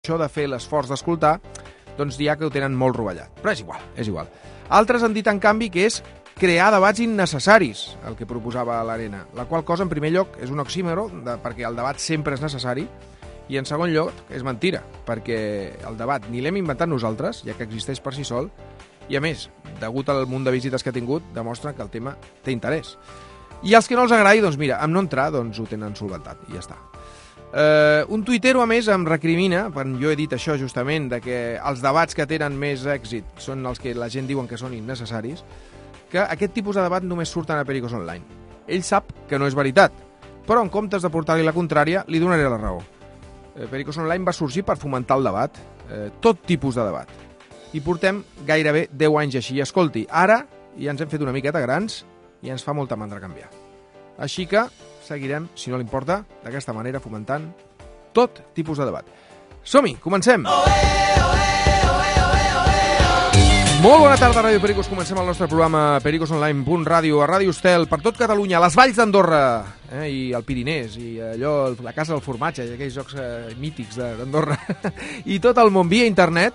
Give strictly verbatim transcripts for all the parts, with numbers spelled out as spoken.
això de fer l'esforç d'escoltar, doncs ja que ho tenen molt rovellat. Però és igual, és igual. Altres han dit, en canvi, que és crear debats innecessaris, el que proposava l'Arena, la qual cosa, en primer lloc, és un oxímoro, de, perquè el debat sempre és necessari, i en segon lloc, és mentira, perquè el debat ni l'hem inventat nosaltres, ja que existeix per si sol, i a més, degut al munt de visites que ha tingut, demostra que el tema té interès. I els que no els agradi, doncs mira, amb no entrar, doncs ho tenen solventat, i ja està. Uh, un tuitero, a més, em recrimina, quan jo he dit això justament, de que els debats que tenen més èxit són els que la gent diuen que són innecessaris, que aquest tipus de debat només surten a Pericos Online. Ell sap que no és veritat, però en comptes de portar-li la contrària, li donaré la raó. Uh, Pericos Online va sorgir per fomentar el debat, uh, tot tipus de debat. I portem gairebé deu anys així. I escolti, ara ja ens hem fet una miqueta grans i ens fa molta mandra canviar. Així que seguirem, si no li importa, d'aquesta manera fomentant tot tipus de debat. Som-hi, comencem! Molt bona tarda, Ràdio Pericos. Comencem el nostre programa pericosonline punt radio a Ràdio Estel per tot Catalunya, a les valls d'Andorra eh, i el Pirinès, i allò, la Casa del Formatge, i aquells jocs eh, mítics d'Andorra, i tot el món via internet.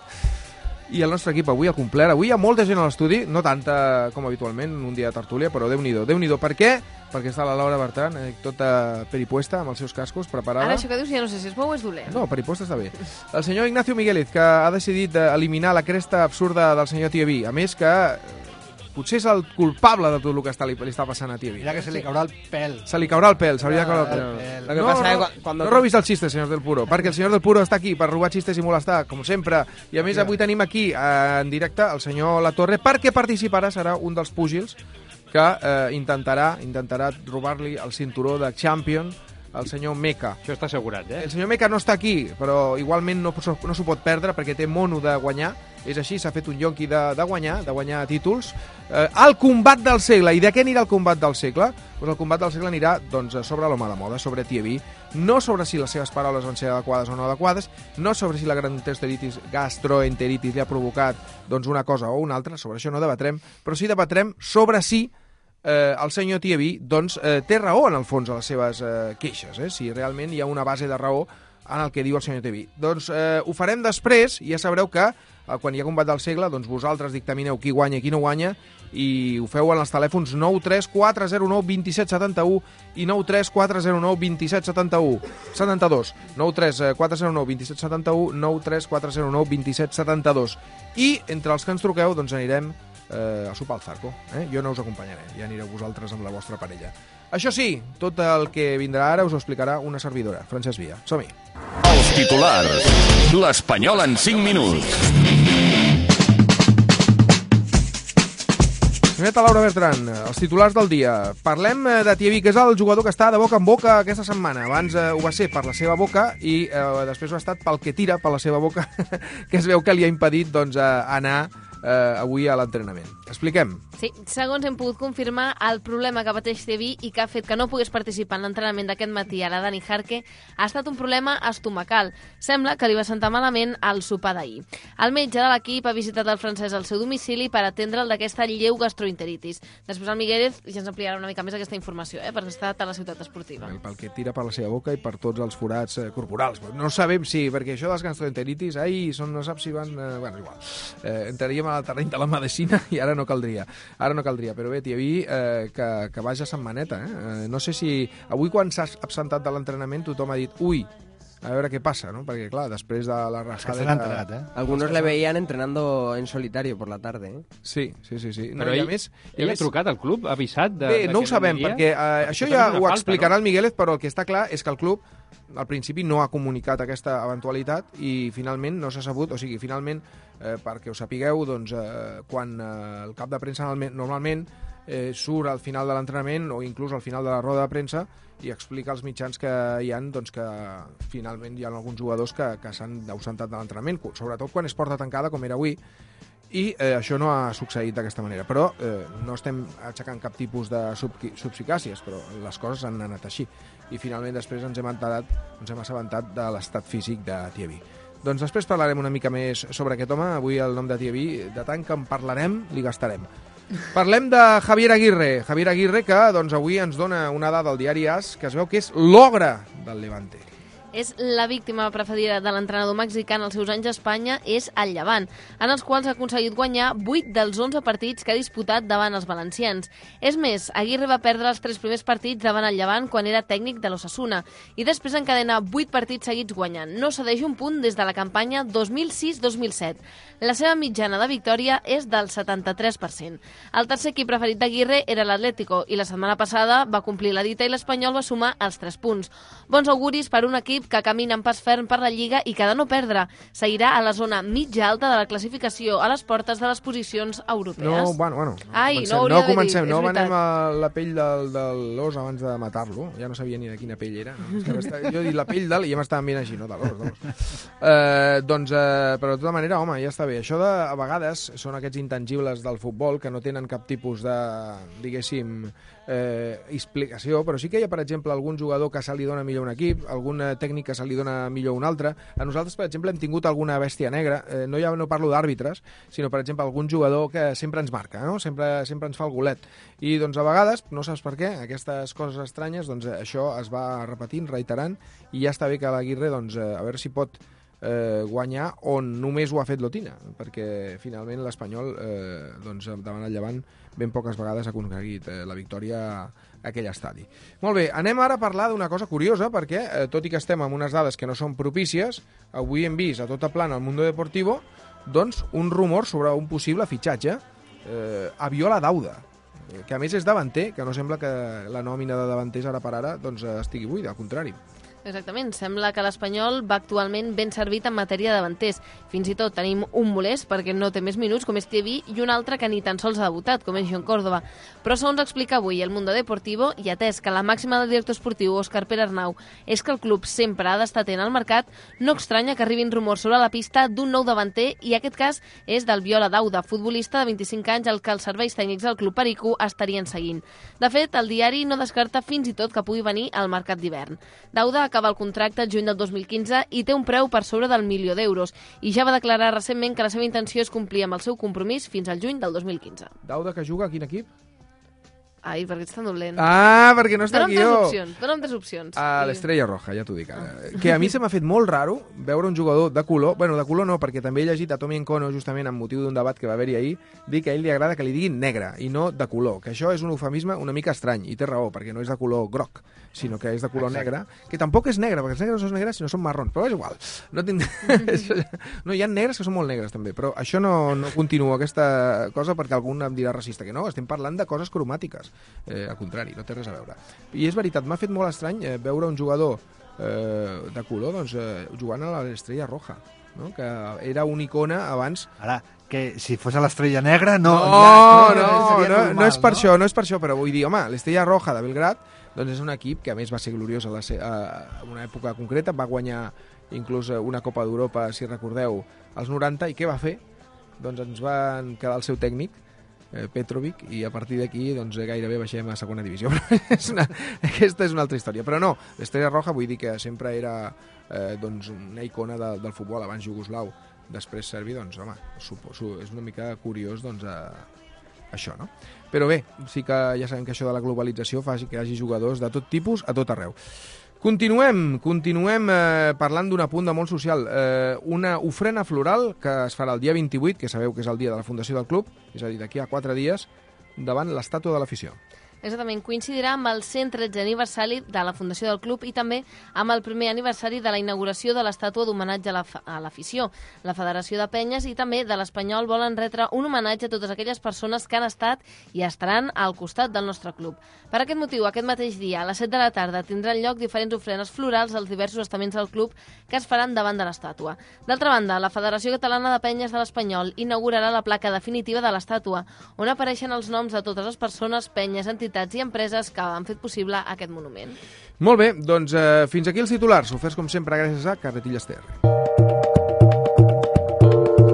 I el nostre equip avui al complet. Avui hi ha molta gent a l'estudi, no tanta com habitualment, un dia de tertúlia, però Déu-n'hi-do. Déu-n'hi-do. Per què? Perquè està la Laura Bertran, eh, tota peripuesta, amb els seus cascos, preparada. Ara això que dius ja no sé si és bo o és dolent. No, peripuesta està bé. El senyor Ignacio Migueles, que ha decidit eliminar la cresta absurda del senyor Tiaví. A més que potser és el culpable de tot el que està, li, li està passant a Tiaví. Mira que se li caurà el pèl. Se li caurà el pèl, s'hauria de caure el pèl. Lo que no, pasa no, es cuando... no robis el xiste, senyor del Puro, perquè el senyor del Puro està aquí per robar xistes i molestar, com sempre. I a més avui tenim aquí eh, en directe el senyor Latorre, perquè participarà, serà un dels púgils que eh, intentarà intentarà robar-li el cinturó de Champion al senyor Meca. Això està assegurat, eh? El senyor Meca no està aquí, però igualment no, no s'ho pot perdre perquè té mono de guanyar. És així, s'ha fet un yonqui de, de guanyar, de guanyar títols. Eh, el combat del segle. I de què anirà el combat del segle? Pues el combat del segle anirà doncs, sobre l'home de moda, sobre Tiaví. No sobre si les seves paraules van ser adequades o no adequades, no sobre si la gastroenteritis, gastroenteritis li ha provocat doncs, una cosa o una altra, sobre això no debatrem, però sí debatrem sobre si eh, el senyor Tiaví doncs, eh, té raó en el fons a les seves eh, queixes, eh? Si realment hi ha una base de raó en el que diu el senyor Tiaví. Doncs eh, ho farem després, i ja sabreu que eh, quan hi ha combat del segle, doncs vosaltres dictamineu qui guanya i qui no guanya, i ho feu en els telèfons nou tres quatre zero nou dos set set u i nou tres quatre zero nou dos set set u setanta-dos. nou tres quatre zero nou dos set set u, nou tres quatre zero nou dos set setanta-dos. I entre els que ens truqueu doncs anirem eh, a sopar al Zarco. Eh? Jo no us acompanyaré, ja anireu vosaltres amb la vostra parella. Això sí, tot el que vindrà ara us ho explicarà una servidora, Francesc Via. Som-hi. Els titulars. L'Espanyol en cinc minuts. Senyora Laura Bertran, els titulars del dia. Parlem de Tiaví, que és el jugador que està de boca en boca aquesta setmana. Abans eh, ho va ser per la seva boca i eh, després ho ha estat pel que tira per la seva boca, que es veu que li ha impedit doncs, anar eh, avui a l'entrenament. Expliquem. Sí, segons hem pogut confirmar, el problema que pateix Tiaví i que ha fet que no pogués participar en l'entrenament d'aquest matí a la Dani Jarque ha estat un problema estomacal. Sembla que li va sentar malament el sopar d'ahir. El metge de l'equip ha visitat el francès al seu domicili per atendre'l d'aquesta lleu gastroenteritis. Després el Migueles ja ens ampliarà una mica més aquesta informació, eh, perquè està a la ciutat esportiva. Pel que tira per la seva boca i per tots els forats eh, corporals. No sabem si, perquè això dels gastroenteritis, ai, són, no saps si van... Eh, bueno, igual. Eh, entraríem al terreny de la medicina i ara no caldria. Ara no caldria, però bé, Tiaví, eh, que, que vaja setmaneta, eh? eh? No sé si... Avui, quan s'ha absentat de l'entrenament, tothom ha dit, ui, a veure què passa, ¿no? Perquè, clar, després de la rajada... entrenat, eh? Algunos le veían entrenando en solitario por la tarde, eh? Sí, sí, sí. sí. Però no, ell, a més, ell a ha més... trucat al club, ha avisat de... Bé, de no ho que sabem, aniria? perquè eh, això Això ja és una ho falta, explicarà no? el Migueles, però el que està clar és que el club al principi no ha comunicat aquesta eventualitat i finalment no s'ha sabut, o sigui, finalment, eh, perquè ho sapigueu, doncs, eh, quan eh, el cap de premsa normalment eh, surt al final de l'entrenament o inclús al final de la roda de premsa i explica als mitjans que hi ha doncs, que finalment hi ha alguns jugadors que, que s'han ausentat de l'entrenament, sobretot quan és porta tancada, com era avui, i eh, això no ha succeït d'aquesta manera. Però eh, no estem aixecant cap tipus de subsicàcies, però les coses han anat així. I finalment després ens hem enterat, ens hem assabentat de l'estat físic de Tiaví. Doncs després parlarem una mica més sobre aquest home. Avui el nom de Tiaví, de tant que en parlarem, li gastarem. Parlem de Javier Aguirre. Javier Aguirre, que doncs, avui ens dona una dada al diari AS que es veu que és l'ogre del Levante. és la víctima preferida de l'entrenador mexicà en els seus anys a Espanya és el Llevant, en els quals ha aconseguit guanyar vuit dels onze partits que ha disputat davant els valencians. És més, Aguirre va perdre els tres primers partits davant el Llevant quan era tècnic de l'Osasuna i després encadena vuit partits seguits guanyant. No cedeix un punt des de la campanya dos mil sis dos mil set. La seva mitjana de victòria és del setanta-tres per cent. El tercer equip preferit d'Aguirre era l'Atlético i la setmana passada va complir la dita i l'Espanyol va sumar els tres punts. Bons auguris per un equip que camina en pas ferm per la Lliga i que de no perdre seguirà a la zona mitja alta de la classificació a les portes de les posicions europees. No, bueno, bueno. No Ai, comencem, no hauria no comencem, dit, no és venem veritat. a la pell del, de l'os abans de matar-lo. Ja no sabia ni de quina pell era. No? És que m'està- jo he dit la pell del i ja m'estaven mirant així, no, de l'os, de l'os. Eh, doncs, eh, però de tota manera, home, ja està bé. Això de, a vegades són aquests intangibles del futbol que no tenen cap tipus de, diguéssim, eh, explicació, però sí que hi ha, per exemple, algun jugador que se li dona millor un equip, algun eh, tècnic que se li dona millor un altre. A nosaltres, per exemple, hem tingut alguna bèstia negra, eh, no, ja no parlo d'àrbitres, sinó, per exemple, algun jugador que sempre ens marca, no? sempre, sempre ens fa el golet. I, doncs, a vegades, no saps per què, aquestes coses estranyes, doncs, això es va repetint, reiterant, i ja està bé que l'Aguirre, doncs, eh, a veure si pot eh, guanyar on només ho ha fet l'Otina, perquè finalment l'Espanyol eh, doncs, davant el Llevant ben poques vegades ha aconseguit eh, la victòria a aquell estadi. Molt bé, anem ara a parlar d'una cosa curiosa, perquè eh, tot i que estem amb unes dades que no són propícies, avui hem vist a tota plana al Mundo Deportivo doncs, un rumor sobre un possible fitxatge eh, a Viola Dauda, que a més és davanter, que no sembla que la nòmina de davanters ara per ara doncs, estigui buida, al contrari. Exactament, sembla que l'Espanyol va actualment ben servit en matèria de davanters. Fins i tot tenim un molest perquè no té més minuts, com és Tievi, i un altre que ni tan sols ha debutat, com és John Córdoba. Però segons explica avui el Mundo Deportivo, i atès que la màxima del director esportiu, Òscar Pere Arnau, és que el club sempre ha d'estar atent al mercat, no estranya que arribin rumors sobre la pista d'un nou davanter, i aquest cas és del Viola Dauda, futbolista de vint-i-cinc anys al que els serveis tècnics del club Perico estarien seguint. De fet, el diari no descarta fins i tot que pugui venir al mercat d'hivern. Dauda acaba el contracte el juny del dos mil quinze i té un preu per sobre del milió d'euros i ja va declarar recentment que la seva intenció és complir amb el seu compromís fins al juny del dos mil quinze. Dauda, que juga a quin equip? Ai, perquè ets tan dolent. Ah, perquè no està Dóna'm aquí tres jo. opcions, dóna'm tres opcions. A I- l'Estrella Roja, ja t'ho dic ara. Que a mi se m'ha fet molt raro veure un jugador de color, bueno, de color no, perquè també he llegit a Tommy Encono, justament amb motiu d'un debat que va haver-hi ahir, dir que a ell li agrada que li diguin negre i no de color, que això és un eufemisme una mica estrany, i té raó, perquè no és de color groc, sinó que és de color negre, que tampoc és negre, perquè els negres no són negres, sinó són marrons, però és igual. No, tinc... no, hi ha negres que són molt negres, també, però això no, no continua aquesta cosa perquè algun em dirà racista, que no, estem parlant de coses cromàtiques. Eh, al contrari, no té res a veure. I és veritat, m'ha fet molt estrany eh, veure un jugador eh, de color doncs, eh, jugant a l'Estrella Roja, no? Que era una icona abans. Ara, que si fos a l'Estrella Negra, no... No, ja, no, no, seria no, normal, no és per això, no és per això, però vull dir, home, l'Estrella Roja de Belgrat doncs és un equip que a més va ser gloriós a, la se a una època concreta, va guanyar inclús una Copa d'Europa, si recordeu, als noranta, i què va fer? Doncs ens van quedar el seu tècnic, eh, Petrovic, i a partir d'aquí doncs, gairebé baixem a segona divisió. és una, aquesta és una altra història. Però no, l'Estrella Roja vull dir que sempre era eh, doncs, una icona de, del futbol, abans jugoslau, després serbi, doncs, home, suposo, és una mica curiós, doncs, eh, això, no? Però bé, sí que ja sabem que això de la globalització fa que hi hagi jugadors de tot tipus a tot arreu. Continuem, continuem eh, parlant d'un apunt de molt social. Eh, una ofrena floral que es farà el dia vint-i-vuit, que sabeu que és el dia de la fundació del club, és a dir, d'aquí a quatre dies, davant l'estàtua de l'afició. Exactament, coincidirà amb el cent tretze aniversari de la fundació del club i també amb el primer aniversari de la inauguració de l'estàtua d'homenatge a l'afició. La Federació de Penyes i també de l'Espanyol volen retre un homenatge a totes aquelles persones que han estat i estaran al costat del nostre club. Per aquest motiu, aquest mateix dia, a les set de la tarda, tindran lloc diferents ofrenes florals als diversos estaments del club que es faran davant de l'estàtua. D'altra banda, la Federació Catalana de Penyes de l'Espanyol inaugurarà la placa definitiva de l'estàtua, on apareixen els noms de totes les persones, penyes, entitats i empreses que han fet possible aquest monument. Molt bé, doncs eh, fins aquí els titulars, oferts com sempre gràcies a Carretilles T R.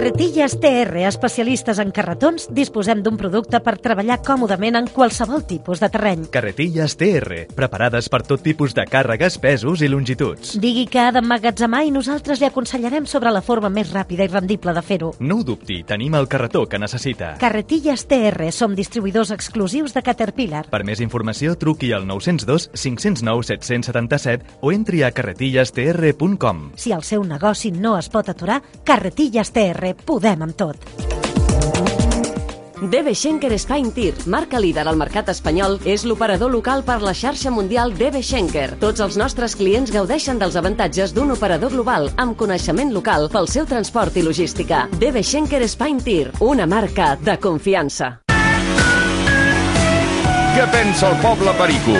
Carretilles T R, especialistes en carretons, disposem d'un producte per treballar còmodament en qualsevol tipus de terreny. Carretilles T R, preparades per tot tipus de càrregues, pesos i longituds. Digui que ha d'emmagatzemar i nosaltres li aconsellarem sobre la forma més ràpida i rendible de fer-ho. No ho dubti, tenim el carretó que necessita. Carretilles T R, som distribuïdors exclusius de Caterpillar. Per més informació, truqui al nou zero dos cinc zero nou set set set o entri a carretilles t r punt com. Si el seu negoci no es pot aturar, Carretilles T R, podem amb tot. D B Schenker Spine Tir, marca líder al mercat espanyol, és l'operador local per la xarxa mundial D B Schenker. Tots els nostres clients gaudeixen dels avantatges d'un operador global amb coneixement local pel seu transport i logística. D B Schenker Spine Tir, una marca de confiança. Què pensa el poble perico?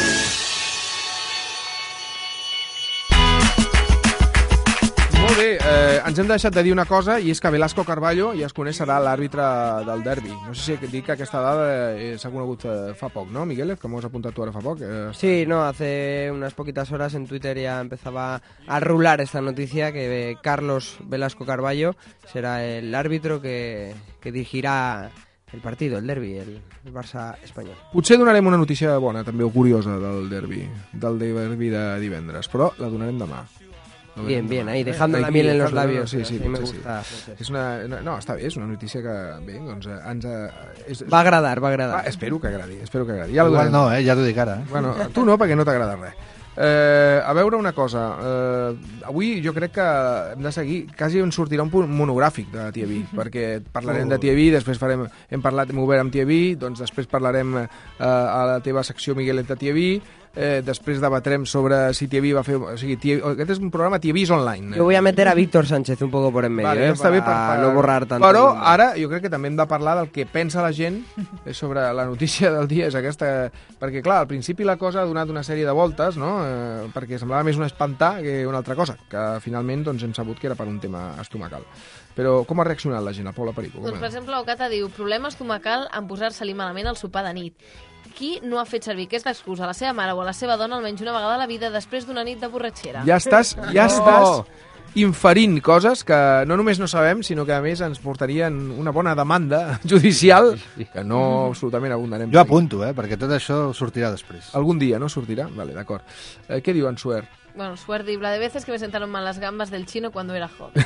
Molt bé, eh, ens hem deixat de dir una cosa, i és que Velasco Carballo, ja es coneix, serà l'àrbitre del derbi. No sé si dic que aquesta dada eh, s'ha conegut eh, fa poc, ¿no, Migueles? Que m'ho has apuntat tu ara fa poc. Eh, Sí, no, hace unas poquitas horas en Twitter ya empezaba a rular esta noticia que eh, Carlos Velasco Carballo será el árbitro que, que dirigirá el partido, el derbi, el, el Barça espanyol. Potser donarem una notícia bona, també, o curiosa, del derbi, del derbi de divendres, però la donarem demà. Bien, bien, ahí, dejando la miel en los labios. Sí, sí, sí, me sí, gusta. sí. És una, no, està bé, és una notícia que, bé, doncs, ens... És, va agradar, va agradar. Va, espero que agradi, espero que agradi. Ja Igual no, eh? Ja t'ho dic ara. Eh? Bueno, tu no, perquè no t'agrada res. Eh, a veure una cosa, eh, avui jo crec que hem de seguir, quasi ens sortirà un punt monogràfic de Tiaví, perquè parlarem de Tiaví, després farem, hem parlat, hem obert amb Tiaví, doncs després parlarem eh, a la teva secció, Miguelet, de Tiaví, eh, després debatrem sobre si Tiaví va fer... O sigui, Tiaví, aquest és un programa Tiavís online. Yo voy a meter a Víctor Sánchez un poco por en medio, Vale, eh, està bé per, para per, no borrar tanto. Però ara jo crec que també hem de parlar del que pensa la gent sobre la notícia del dia, és aquesta... Perquè, clar, al principi la cosa ha donat una sèrie de voltes, no?, eh, perquè semblava més un espantar que una altra cosa, que finalment doncs, hem sabut que era per un tema estomacal. Però com ha reaccionat la gent, el poble perico? Doncs, per exemple, Ocata diu, problema estomacal en posar-se-li malament al sopar de nit. Qui no ha fet servir aquesta excusa a la seva mare o a la seva dona almenys una vegada a la vida després d'una nit de borratxera? Ja estàs, ja estàs inferint coses que no només no sabem, sinó que a més ens portarien una bona demanda judicial que no absolutament abundarem. Jo apunto, eh, perquè tot això sortirà després. Algun dia, no sortirà? Vale, d'acord. Eh, què diu en Suer? Bueno, Suer diu, la de veces que me sentaron mal las gambas del chino cuando era joven.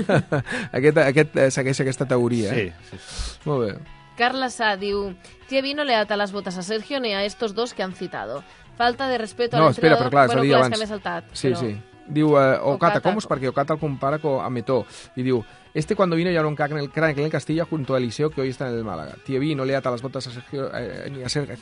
aquest aquest eh, segueix aquesta teoria, eh? Sí, sí. Molt bé. Carla Sá diu, Tiaví no le ata las botas a Sergio ni a estos dos que han citado. Falta de respeto No, al espera, entrenador. però clar, bueno, s'ha dit clar, abans. és que m'he saltat. Sí, però... sí. Diu, eh, Ocata, Ocata, ¿cómo es? Porque Ocata el compara con a Metó. Y diu, este cuando vino ya era un crack en el, crack en el Castilla junto a Eliseo, que hoy está en el Málaga. Tiaví no le ata las botas a Sergio, eh, ni a, Sergio,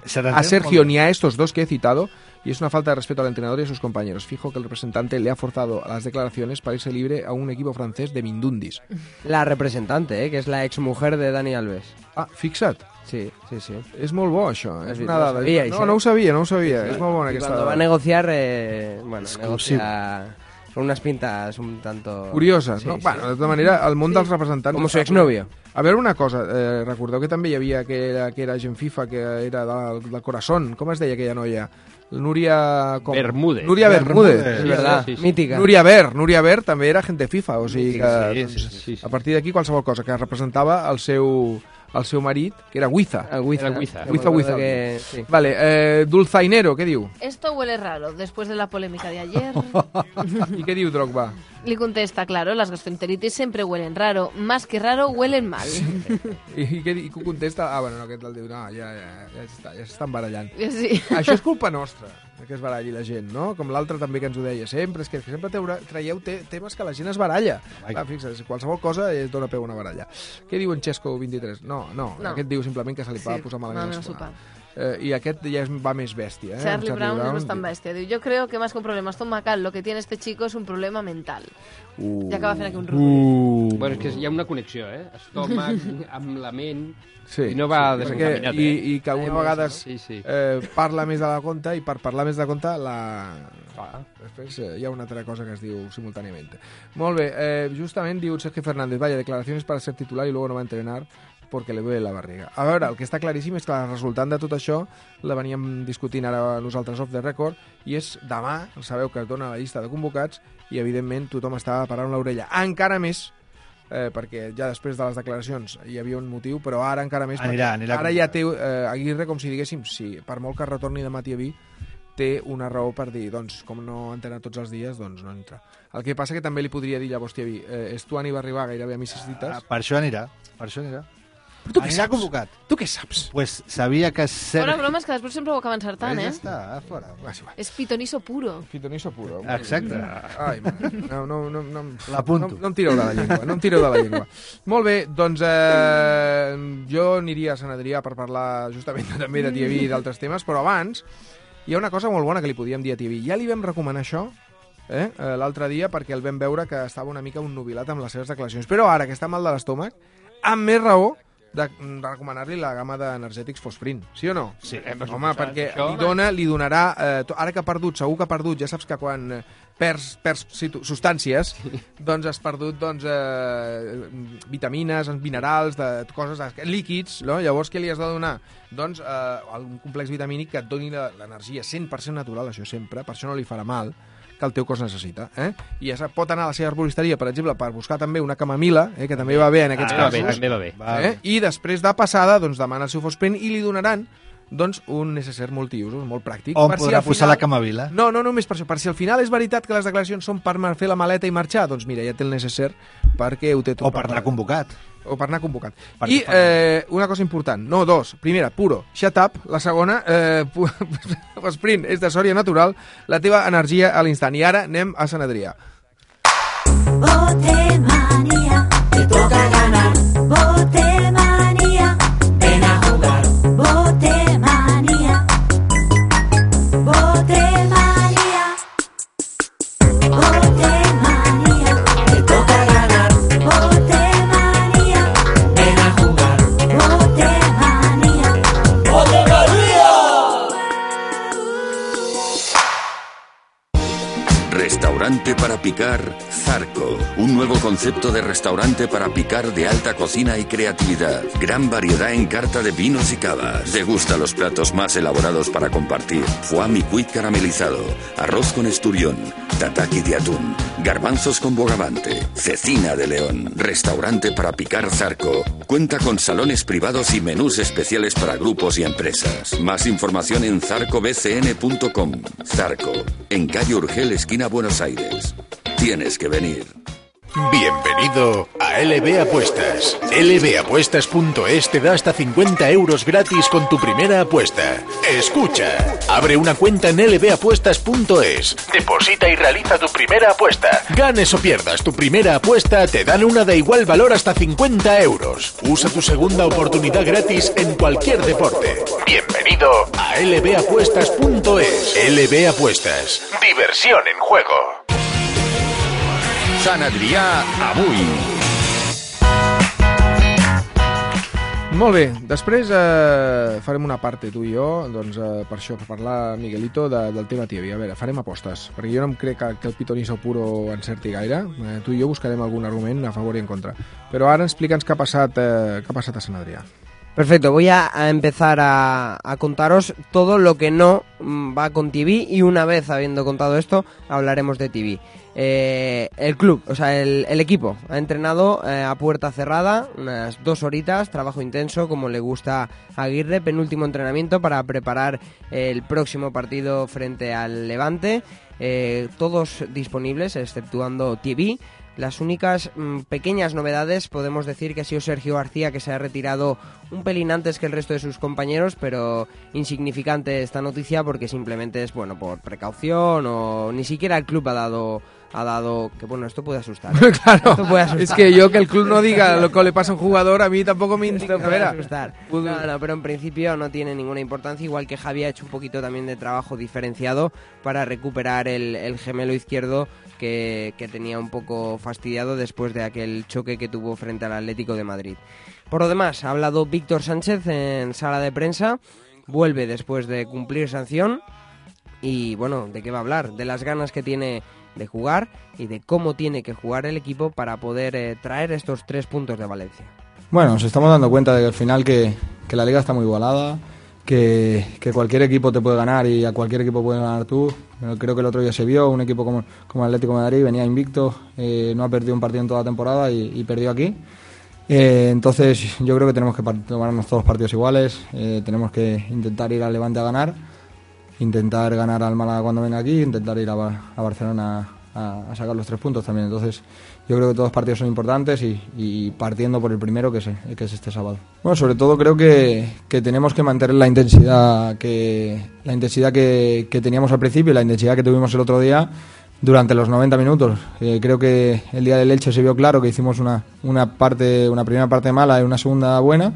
a Sergio ni a estos dos que he citado, y es una falta de respeto al entrenador y a sus compañeros. Fijo que el representante le ha forzado a las declaraciones para irse libre a un equipo francés de Mindundis. La representante, eh, que es la exmujer de Dani Alves. Ah, fixa't. Sí, sí, sí. És molt bo, això. És una No dada. sabíais, No, eh? no ho sabia, no ho sabia. És molt bona Y aquesta cuando dada. va a negociar, eh, bueno, Exclusivo. negocia con unas pintas un tanto... Curioses, Sí, no? sí. Bueno, de tota manera, el món dels representants... Como su exnovio. A veure una cosa, eh, recordeu que també hi havia que era, que era gent FIFA, que era del, del Corazón. Com es deia aquella noia? Núria... Com? Bermúdez. Núria Bermúdez. Bermúdez. Es verdad, Sí, sí, sí. mítica. Núria Ver, Núria Ver també era gent de FIFA, o sigui que Sí, sí, sí, sí. a partir d'aquí qualsevol cosa que representava el seu, el seu marit, que era Guiza. Ah, Guiza. Era Guiza. Que me Guiza, acuerdo Guiza. que- sí. Vale, eh, Dulzainero, què diu? Esto huele raro, después de la polémica de ayer. I què diu Drogba? Le contesta, claro, las gastroenteritis siempre huelen raro. Más que raro, huelen mal. I, i què, i què contesta? Ah, bueno, no, aquest el diu, no, ja, ja, ja està, ja s'estan barallant. Sí. Això és culpa nostra, que es baralli la gent, no? Com l'altre també que ens ho deia sempre, és que sempre teura, traieu te temes que la gent es baralla. Clar, fixa't, qualsevol cosa es dona peu a una baralla. Què diu en Xesco vint-i-tres? No, no, No. aquest diu simplement que se li va Sí, posar malament malament el el sopar. sopar. Eh, I aquest ja es, va més bèstia, eh? Charlie, En Brown, no es tan diu- bestia. Diu, yo creo que más que un problema estomacal, lo que tiene este chico es un problema mental. Uh, Ja acaba fent aquí un rubí. uh, Bueno, és que hi ha una connexió, eh? Estómac amb la ment... Sí, I no va sí, desencaminat, perquè, i, eh? i que una vegada Sí, sí. eh, parla més de la compte i per parlar més de compte la... Clar. Després eh, hi ha una altra cosa que es diu simultàniament. Molt bé, eh, justament diu Sergio Fernández, vaya, declaraciones para ser titular y luego no va a entrenar porque le duele la barriga. A veure, el que està claríssim és que el resultant de tot això la veníem discutint ara nosaltres off the record i és demà, sabeu que es dona la llista de convocats i evidentment tothom està parant l'orella. Encara més eh, perquè ja després de les declaracions hi havia un motiu, però ara encara més, Anirà, anirà ara ja té eh, Aguirre, com si diguéssim, sí, per molt que retorni de Matiaví, té una raó per dir, doncs, com no entrena tots els dies, doncs no entra. El que passa que també li podria dir llavors Tiaví, eh, Estuani va arribar gairebé a misses dites. Ah, per això anirà, per això anirà. Però tu què anirà saps? convocat. Tu què saps? Pues sabia que... Ser... Fora bromes, que després sempre ho acaba encertant, pues eh? ja està, fora. Va, sí, va. És pitoniso puro. Pitoniso puro. Exacte. Ai, no, no, no, no, L'apunto. no, no em tireu de la llengua, no em tireu de la llengua. Molt bé, doncs eh, jo aniria a Sant Adrià per parlar justament també de Tiaví i d'altres temes, però abans hi ha una cosa molt bona que li podíem dir a Tiaví. Ja li vam recomanar això eh, l'altre dia perquè el vam veure que estava una mica unnubilat amb les seves declaracions, però ara que està mal de l'estómac, amb més raó de, de recomanar-li la gamma d'energètics Fosprint, sí o no? Sí. Eh, per Home, suposat, perquè això- li dona, li donarà, eh, to- ara que ha perdut, segur que ha perdut, ja saps que quan eh, perds, perds situ- substàncies, doncs has perdut doncs, eh, vitamines, minerals, de, coses, de, líquids, no? Llavors què li has de donar? Doncs eh, un complex vitamínic que et doni la- l'energia cent per cent natural, això sempre, per això no li farà mal, que el teu cos necessita. Eh? I ja pot anar a la seva arboristeria, per exemple, per buscar també una camamila, eh, que també va bé en aquests Ah, va bé, casos. també va bé. Eh? I després de passada doncs, demana el seu Fosprint i li donaran doncs, un necessari multiusos, molt pràctic. On per si podrà al posar final- la camavila. No, no només per això. Per si al final és veritat que les declaracions són per fer la maleta i marxar, doncs mira, ja té el necessari perquè ho té tot. O per anar convocat. O per anar convocat. Per I què fa? eh, una cosa important, no, dos. Primera, puro, shut up. La segona, eh, Sprint, és de sòria natural, la teva energia a l'instant. I ara anem a Sant Adrià. Botemanía, te toca ganar. Botemanía, ven a jugar. Botemanía, Botemanía, Botemanía, te toca ganar. Botemanía, ven a jugar. Botemanía, Botemanía. Restaurante para picar Zarco. Un nuevo concepto de restaurante para picar de alta cocina y creatividad. Gran variedad en carta de vinos y cavas. Degusta los platos más elaborados para compartir. Foie micuit caramelizado. Arroz con esturión. Tataki de atún. Garbanzos con bogavante. Cecina de león. Restaurante para picar Zarco. Cuenta con salones privados y menús especiales para grupos y empresas. Más información en zarco b c n punto com. Zarco. En calle Urgel, esquina Buenos Aires. Tienes que venir. Bienvenido a L B Apuestas. L B apuestas punto es te da hasta cincuenta euros gratis con tu primera apuesta. Escucha, abre una cuenta en L B apuestas punto es, deposita y realiza tu primera apuesta. Ganes o pierdas tu primera apuesta, te dan una de igual valor hasta cincuenta euros. Usa tu segunda oportunidad gratis en cualquier deporte. Bienvenido a L B apuestas punto es. L B Apuestas. Diversión en juego. Sant Adrià, avui. Molt bé, després eh, farem una parte tu i jo, doncs eh, per això, per parlar, Miguelito, de, del tema Tiaví. A veure, farem apostes, perquè jo no em crec que, que el pitoniso puro encerti gaire. Eh, tu i jo buscarem algun argument a favor i en contra. Però ara explica'ns què ha passat, eh, què ha passat a Sant Adrià. Perfecto, voy a, a empezar a, a contaros todo lo que no mm, va con T V y una vez habiendo contado esto, hablaremos de T V. Eh, el club, o sea, el, el equipo ha entrenado eh, a puerta cerrada, unas dos horitas, trabajo intenso como le gusta a Aguirre, penúltimo entrenamiento para preparar el próximo partido frente al Levante, eh, todos disponibles exceptuando T V. Las únicas mmm, pequeñas novedades, podemos decir que ha sido Sergio García, que se ha retirado un pelín antes que el resto de sus compañeros, pero insignificante esta noticia porque simplemente es, bueno, por precaución o ni siquiera el club ha dado... ha dado que bueno, esto puede asustar. ¿eh? Claro, esto puede asustar. es que yo que el club no diga lo que le pasa a un jugador, a mí tampoco me Esto puede interesa. asustar. No, no, pero en principio no tiene ninguna importancia, igual que Javi ha hecho un poquito también de trabajo diferenciado para recuperar el, el gemelo izquierdo que, que tenía un poco fastidiado después de aquel choque que tuvo frente al Atlético de Madrid. Por lo demás, ha hablado Víctor Sánchez en sala de prensa, vuelve después de cumplir sanción y bueno, ¿de qué va a hablar? De las ganas que tiene de jugar y de cómo tiene que jugar el equipo para poder eh, traer estos tres puntos de Valencia. Bueno, nos estamos dando cuenta de que al final que, que la liga está muy igualada, que, que cualquier equipo te puede ganar y a cualquier equipo puede ganar tú. Pero creo que el otro día se vio, un equipo como, como el Atlético de Madrid venía invicto, eh, no ha perdido un partido en toda la temporada y, y perdió aquí. Eh, entonces yo creo que tenemos que tomarnos todos los partidos iguales, eh, tenemos que intentar ir al Levante a ganar, intentar ganar al Málaga cuando venga aquí, intentar ir a, a Barcelona a, a sacar los tres puntos también. Entonces yo creo que todos los partidos son importantes y, y partiendo por el primero, que es, que es este sábado. Bueno, sobre todo creo que, que tenemos que mantener la intensidad que la intensidad que, que teníamos al principio y la intensidad que tuvimos el otro día durante los noventa minutos. Eh, creo que el día del Elche se vio claro que hicimos una, una parte una primera parte mala y una segunda buena,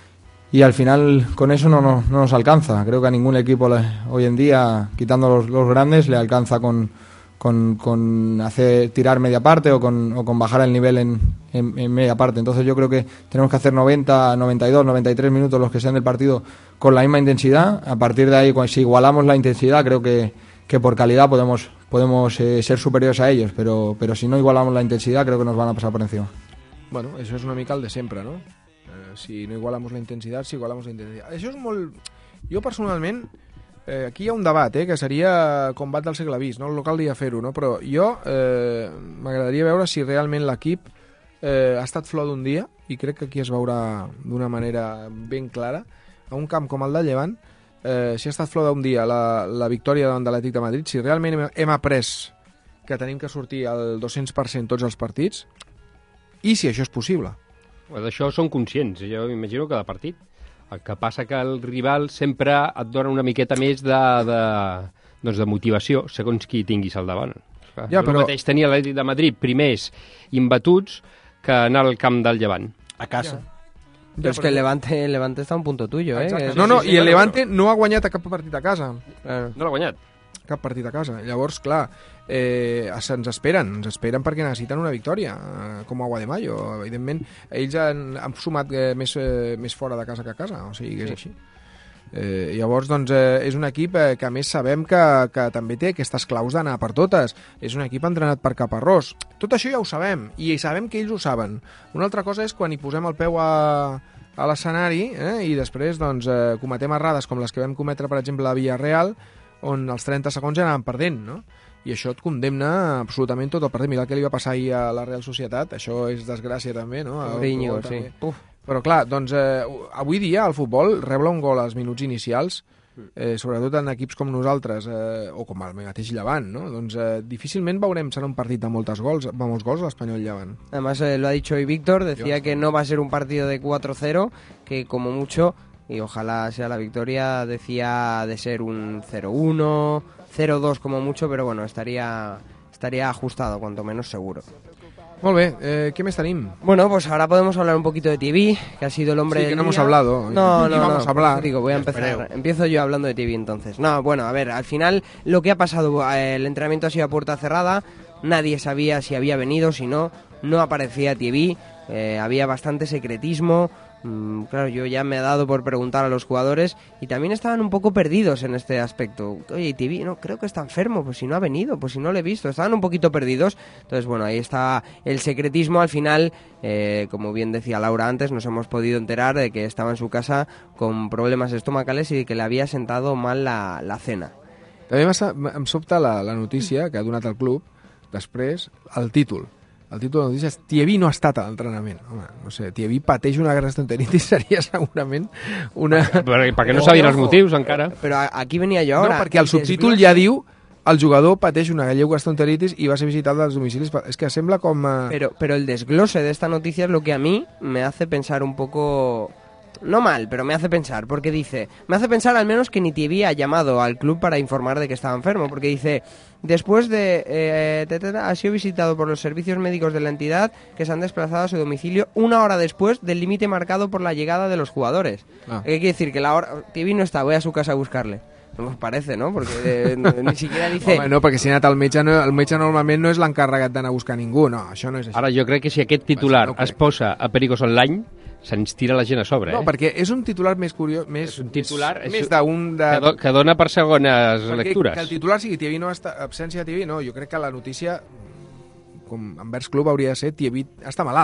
y al final con eso no, no, no nos alcanza. Creo que a ningún equipo le, hoy en día, quitando los, los grandes, le alcanza con Con, con hacer tirar media parte o con, o con bajar el nivel en, en, en media parte. Entonces yo creo que tenemos que hacer noventa, noventa y dos, noventa y tres minutos los que sean del partido con la misma intensidad. A partir de ahí, si igualamos la intensidad, creo que, que por calidad podemos, podemos eh, ser superiores a ellos, pero, pero si no igualamos la intensidad, creo que nos van a pasar por encima. Bueno, això és una mica el de sempre, no? Eh, si no igualamos la intensitat, si igualamos la intensitat. Això és molt... Jo personalment... Eh, aquí hi ha un debat, eh, que seria combat del segle vist, no? El local dia fer-ho, no? Però jo eh, m'agradaria veure si realment l'equip eh, ha estat flor d'un dia, i crec que aquí es veurà d'una manera ben clara, a un camp com el de Llevant, eh, si ha estat flor d'un dia la, la victòria davant de l'Atlètic de Madrid, si realment hem, hem après que tenim que sortir al dos-cents per cent tots els partits, i si això és possible. Pues d'això són conscients, jo m'imagino que de partit. El que passa que el rival sempre et dona una miqueta més de, de, doncs de motivació, segons qui tinguis al davant. Ja, però... El mateix tenia l'Atlètic de Madrid primers imbatuts que anar al camp del Llevant. A casa. Ja. Però és que el Levante, el Levante està a un punto tuyo, eh? Exacte. No, no, i el Levante no ha guanyat a cap partit a casa. No l'ha guanyat. Cap partit a casa. Llavors, clar, eh, se'ns esperen, ens esperen perquè necessiten una victòria, eh, com Agua de Mayo. Evidentment, ells han, han sumat eh, més, eh, més fora de casa que a casa, o sigui que és sí. així. Eh, llavors, doncs, eh, és un equip eh, que a més sabem que, que també té aquestes claus d'anar per totes. És un equip entrenat per Caparrós. Tot això ja ho sabem, i sabem que ells ho saben. Una altra cosa és quan hi posem el peu a, a l'escenari eh, i després doncs, eh, cometem errades com les que vam cometre, per exemple, a Villarreal, on els trenta segons ja anaven perdent, no? I això et condemna absolutament tot el partit. Mira el que li va passar ahir a la Real Societat, això és desgràcia també, no? Riño, sí. Uf. Però clar, doncs eh, avui dia al futbol rebre un gol als minuts inicials, eh, sobretot en equips com nosaltres, eh, o com el mateix Llevant, no? Doncs eh, difícilment veurem serà un partit de moltes gols, de molts gols l'Espanyol Llevant. Además eh, lo ha dicho hoy Víctor, decía Dios. Que no va a ser un partido de cuatro cero, que como mucho... y ojalá sea la victoria, decía de ser un cero uno, cero dos como mucho, pero bueno, estaría estaría ajustado, cuanto menos seguro. Molt bé, eh, ¿qué més tenim? Bueno, pues ahora podemos hablar un poquito de Tibi, que ha sido el hombre Sí, que del no día. hemos hablado. No, Ni no, vamos no, a hablar. Digo, voy a empezar. Espereu. Empiezo yo hablando de Tibi entonces. No, bueno, a ver, al final lo que ha pasado, eh, el entrenamiento ha sido a puerta cerrada, nadie sabía si había venido, si no, no aparecía Tibi, eh, había bastante secretismo. Mm, claro, yo ya me he dado por preguntar a los jugadores y también estaban un poco perdidos en este aspecto. Oye, T V, no, creo que está enfermo, pues si no ha venido, pues si no le he visto, estaban un poquito perdidos. Entonces, bueno, ahí está el secretismo. Al final, eh, como bien decía Laura antes, nos hemos podido enterar de que estaba en su casa con problemas estomacales y que le había sentado mal la, la cena. També em sobta la, la notícia que ha donat el club després, el títol. El títol de la notícia és Tibi no ha estat a l'entrenament. Home, no sé, Tibi pateix una gastroenteritis, seria segurament una... Però, perquè no sabien els motius encara. Però aquí venia jo ara. No, perquè el subtítol ja diu el jugador pateix una lleu gastroenteritis i va ser visitat dels domicilis. És que sembla com... Pero, pero el desglose de esta noticia es lo que a mí me hace pensar un poco... No mal, pero me hace pensar, porque dice... Me hace pensar al menos que ni Tibi ha llamado al club para informar de que estaba enfermo, porque dice... Después de... Eh, te, te, te, ha sido visitado por los servicios médicos de la entidad que se han desplazado a su domicilio una hora después del límite marcado por la llegada de los jugadores. Ah. ¿Qué quiere decir? Que la hora... Tibi no está, voy a su casa a buscarle. No us parece, no? Porque eh, ni siquiera dice... Home, no, perquè si ha anat al metge, no, el metge normalment no és l'encarregat d'anar a buscar ningú, no, això no és així. Ara, jo crec que si aquest titular pues no es posa a Pericos Online, se'ns tira la gent a sobre, no, eh? No, perquè és un titular més curiós, més, és un titular, és, més d'un... De... Que, do, que dona per segones perquè lectures. Que el titular sigui Tibi no està, absència de Tibi, no, jo crec que la notícia, com envers club, hauria de ser Tibi està malalt.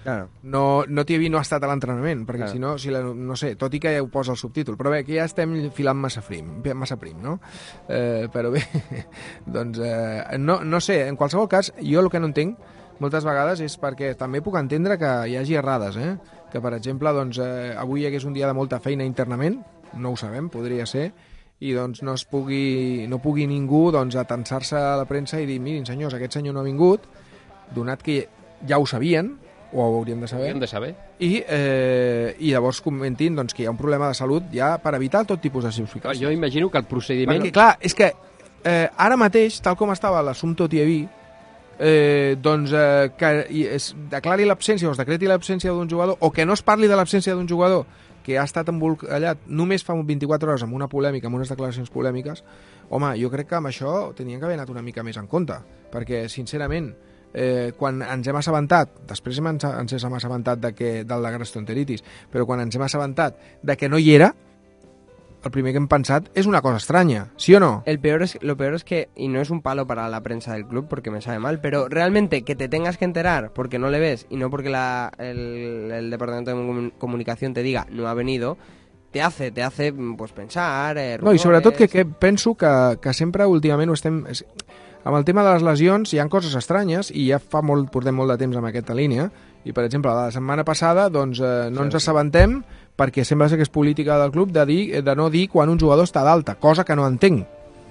Claro. No, no Tiavi no ha estat a l'entrenament, perquè Claro. si no, si la, no sé, tot i que ja ho posa el subtítol, però bé, que ja estem filant massa prim, massa prim, no? Eh, però bé, doncs, eh, no, no sé, en qualsevol cas, jo el que no entenc moltes vegades és perquè també puc entendre que hi hagi errades, eh? Que, per exemple, doncs, eh, avui hi hagués un dia de molta feina internament, no ho sabem, podria ser, i doncs no es pugui, no pugui ningú doncs, atensar-se a la premsa i dir, mirin senyors, aquest senyor no ha vingut, donat que ja ho sabien, o ho hauríem de saber, Hauríem de saber. i, eh, i llavors comentin doncs, que hi ha un problema de salut ja per evitar tot tipus de simplificacions. Jo imagino que el procediment... Perquè, clar, és que eh, ara mateix, tal com estava l'assumpte Tiavi, eh, doncs eh, que i es declari l'absència o es decreti l'absència d'un jugador, o que no es parli de l'absència d'un jugador que ha estat embolcallat només fa vint-i-quatre hores amb una polèmica, amb unes declaracions polèmiques, home, jo crec que amb això tenien que haver anat una mica més en compte, perquè, sincerament, eh, quan ens hem assabentat, després hem, ens hem assabentat de que, del de gastroenteritis, però quan ens hem assabentat de que no hi era, el primer que hem pensat és una cosa estranya, ¿sí o no? El peor es, lo peor es que, y no es un palo para la prensa del club porque me sabe mal, pero realmente que te tengas que enterar porque no le ves y no porque la, el, el departamento de comunicación te diga no ha venido, te hace, te hace pues pensar... Eh, No, i rumores. sobretot que, que penso que, que sempre últimament ho estem... és- Amb el tema de les lesions hi han coses estranyes i ja fa molt, portem molt de temps amb aquesta línia i, per exemple, la setmana passada doncs, eh, no ens assabentem perquè sembla ser que és política del club de, dir, de no dir quan un jugador està d'alta, cosa que no entenc.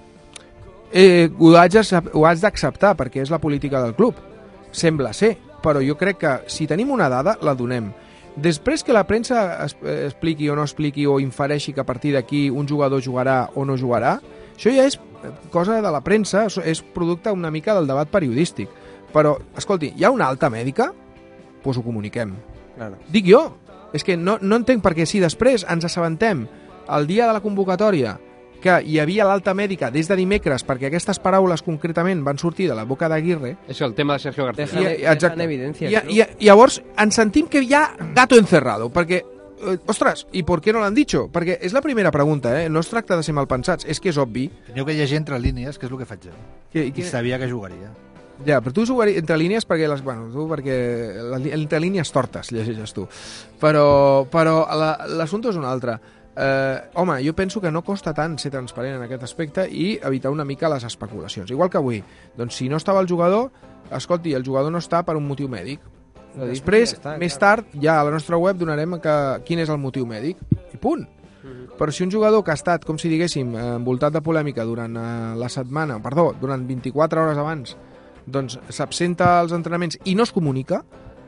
Eh, ho haig d'acep- ho haig d'acceptar perquè és la política del club. Sembla ser, però jo crec que si tenim una dada, la donem. Després que la premsa es, eh, expliqui o no expliqui o infereixi que a partir d'aquí un jugador jugarà o no jugarà, això ja és cosa de la premsa, és producte una mica del debat periodístic. Però, escolti, hi ha una alta mèdica? Doncs pues ho comuniquem. Claro. Dic jo. És que no, no entenc perquè si després ens assabentem el dia de la convocatòria que hi havia l'alta mèdica des de dimecres, perquè aquestes paraules concretament van sortir de la boca d'Aguirre... És el tema de Sergio García. Deja- I, deja exacte. en evidencia, I, el club. i, I llavors ens sentim que hi ha gato encerrado, perquè... Eh, ostres, i per què no l'han dicho? Perquè és la primera pregunta, eh? No es tracta de ser malpensats, és que és obvi. Teniu que llegir entre línies, que és el que faig jo. Que, I sabia que jugaria. Ja, però tu jugaries entre línies perquè les, bueno, tu perquè la, entre línies tortes llegeixes tu. Però, però la, l'assumpte és un altre. Eh, home, jo penso que no costa tant ser transparent en aquest aspecte i evitar una mica les especulacions. Igual que avui, doncs si no estava el jugador, escolti, el jugador no està per un motiu mèdic. Lo dices Després, i ja està, més clar. tard, ja a la nostra web donarem que, quin és el motiu mèdic i punt. Però si un jugador que ha estat, com si diguéssim, eh, envoltat de polèmica durant eh, la setmana, perdó, durant vint-i-quatre hores abans, doncs s'absenta als entrenaments i no es comunica,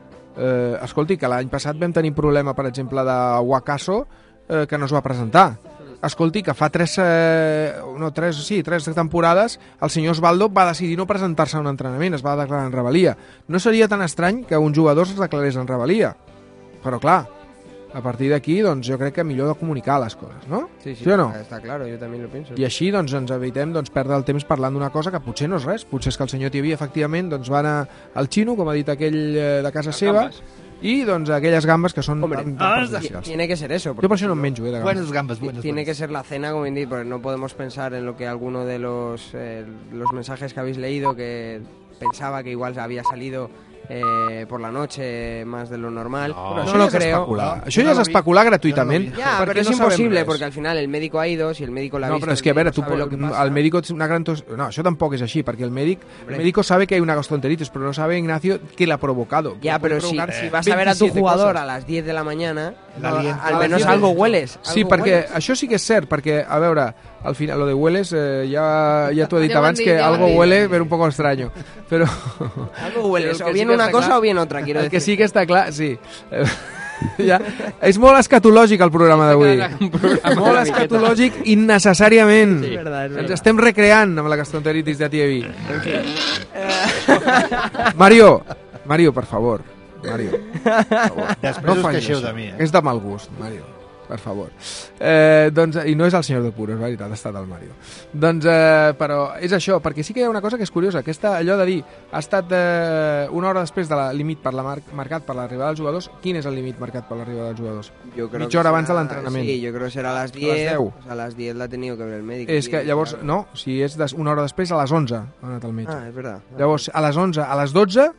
eh, escolti, que l'any passat vam tenir problema, per exemple, de Wakaso, eh, que no es va presentar. Escolti, que fa tres, eh, no, tres, sí, tres temporades el senyor Osvaldo va decidir no presentar-se a un entrenament, es va declarar en rebel·lia. No seria tan estrany que un jugador es declarés en rebel·lia. Però clar, a partir d'aquí, doncs jo crec que millor de comunicar les coses, no? Sí, sí, ¿Sí o no? está claro, yo también lo pienso. I així doncs, ens evitem doncs, perdre el temps parlant d'una cosa que potser no és res. Potser és que el senyor Tiavi, efectivament, doncs, va anar al xino, com ha dit aquell eh, de casa seva, gambes. i doncs aquelles gambes que són Hombre, tan, ah, tan perjudicials. tiene que ser eso. Jo per això no en menjo, eh, de gambes. Buenas gambas, buenas. Tiene que ser la cena, como bien dicho, porque no podemos pensar en lo que alguno de los, eh, los mensajes que habéis leído, que pensaba que igual había salido eh, por la noche más de lo normal. No, no això lo ja és creo. especular. Això ja és especular gratuïtament. Ya, perquè pero es no sabem imposible, res. porque al final el médico ha ido, si el médico la ha No, visto, però és que, a el veure, médico tu, sabe lo que pasa. el médico es una gran tos... No, això tampoc és així, perquè el médic, el Hombre. médico sabe que hay una gastroenteritis, pero no sabe, Ignacio, que la ha provocado. Ya, Puede pero si, provocar si vas a ver a tu veintisiete jugador cosas. a las diez de la mañana, La al- aliento- al a menos las algo diez. hueles. Sí, algo perquè hueles. això sí que és cert, perquè, a veure, al final, lo de hueles, eh, ja, ja t'ho he dit Ja ho han abans, dit, que ja ho han algo dit. huele, pero un poco extraño. Però... Algo hueles, el o que bien sí que una està cosa clar- o bien otra, quiero El decir. que sí que està clar, sí. Eh, ja. És molt escatològic el programa d'avui. Un programa Molt una miqueta. escatològic innecessàriament. Sí, verdad, es Ens verdad. estem recreant amb la gastroenteritis de Tiavi. Mario, Mario, per favor. Mario, per favor. Després us facis queixeu això. de mi, eh? És de mal gust, Mario. Per favor. Eh, doncs, I no és el senyor de Puro, és veritat, ha estat el Mario. Doncs, eh, però és això, perquè sí que hi ha una cosa que és curiosa, aquesta, allò de dir, ha estat eh, una hora després de la límit per la mar marcat per l'arribada dels jugadors. Quin és el límit marcat per l'arribada dels jugadors? Yo creo Mitja que hora será- abans de l'entrenament. Sí, yo creo que será a las A les diez. deu. Pues a las diez la ha tenido que ver el médico. És que Sí, llavors, claro. no, si és des, una hora després, a les onze ha anat al metge. Ah, es verdad. Llavors, a les onze, a les dotze,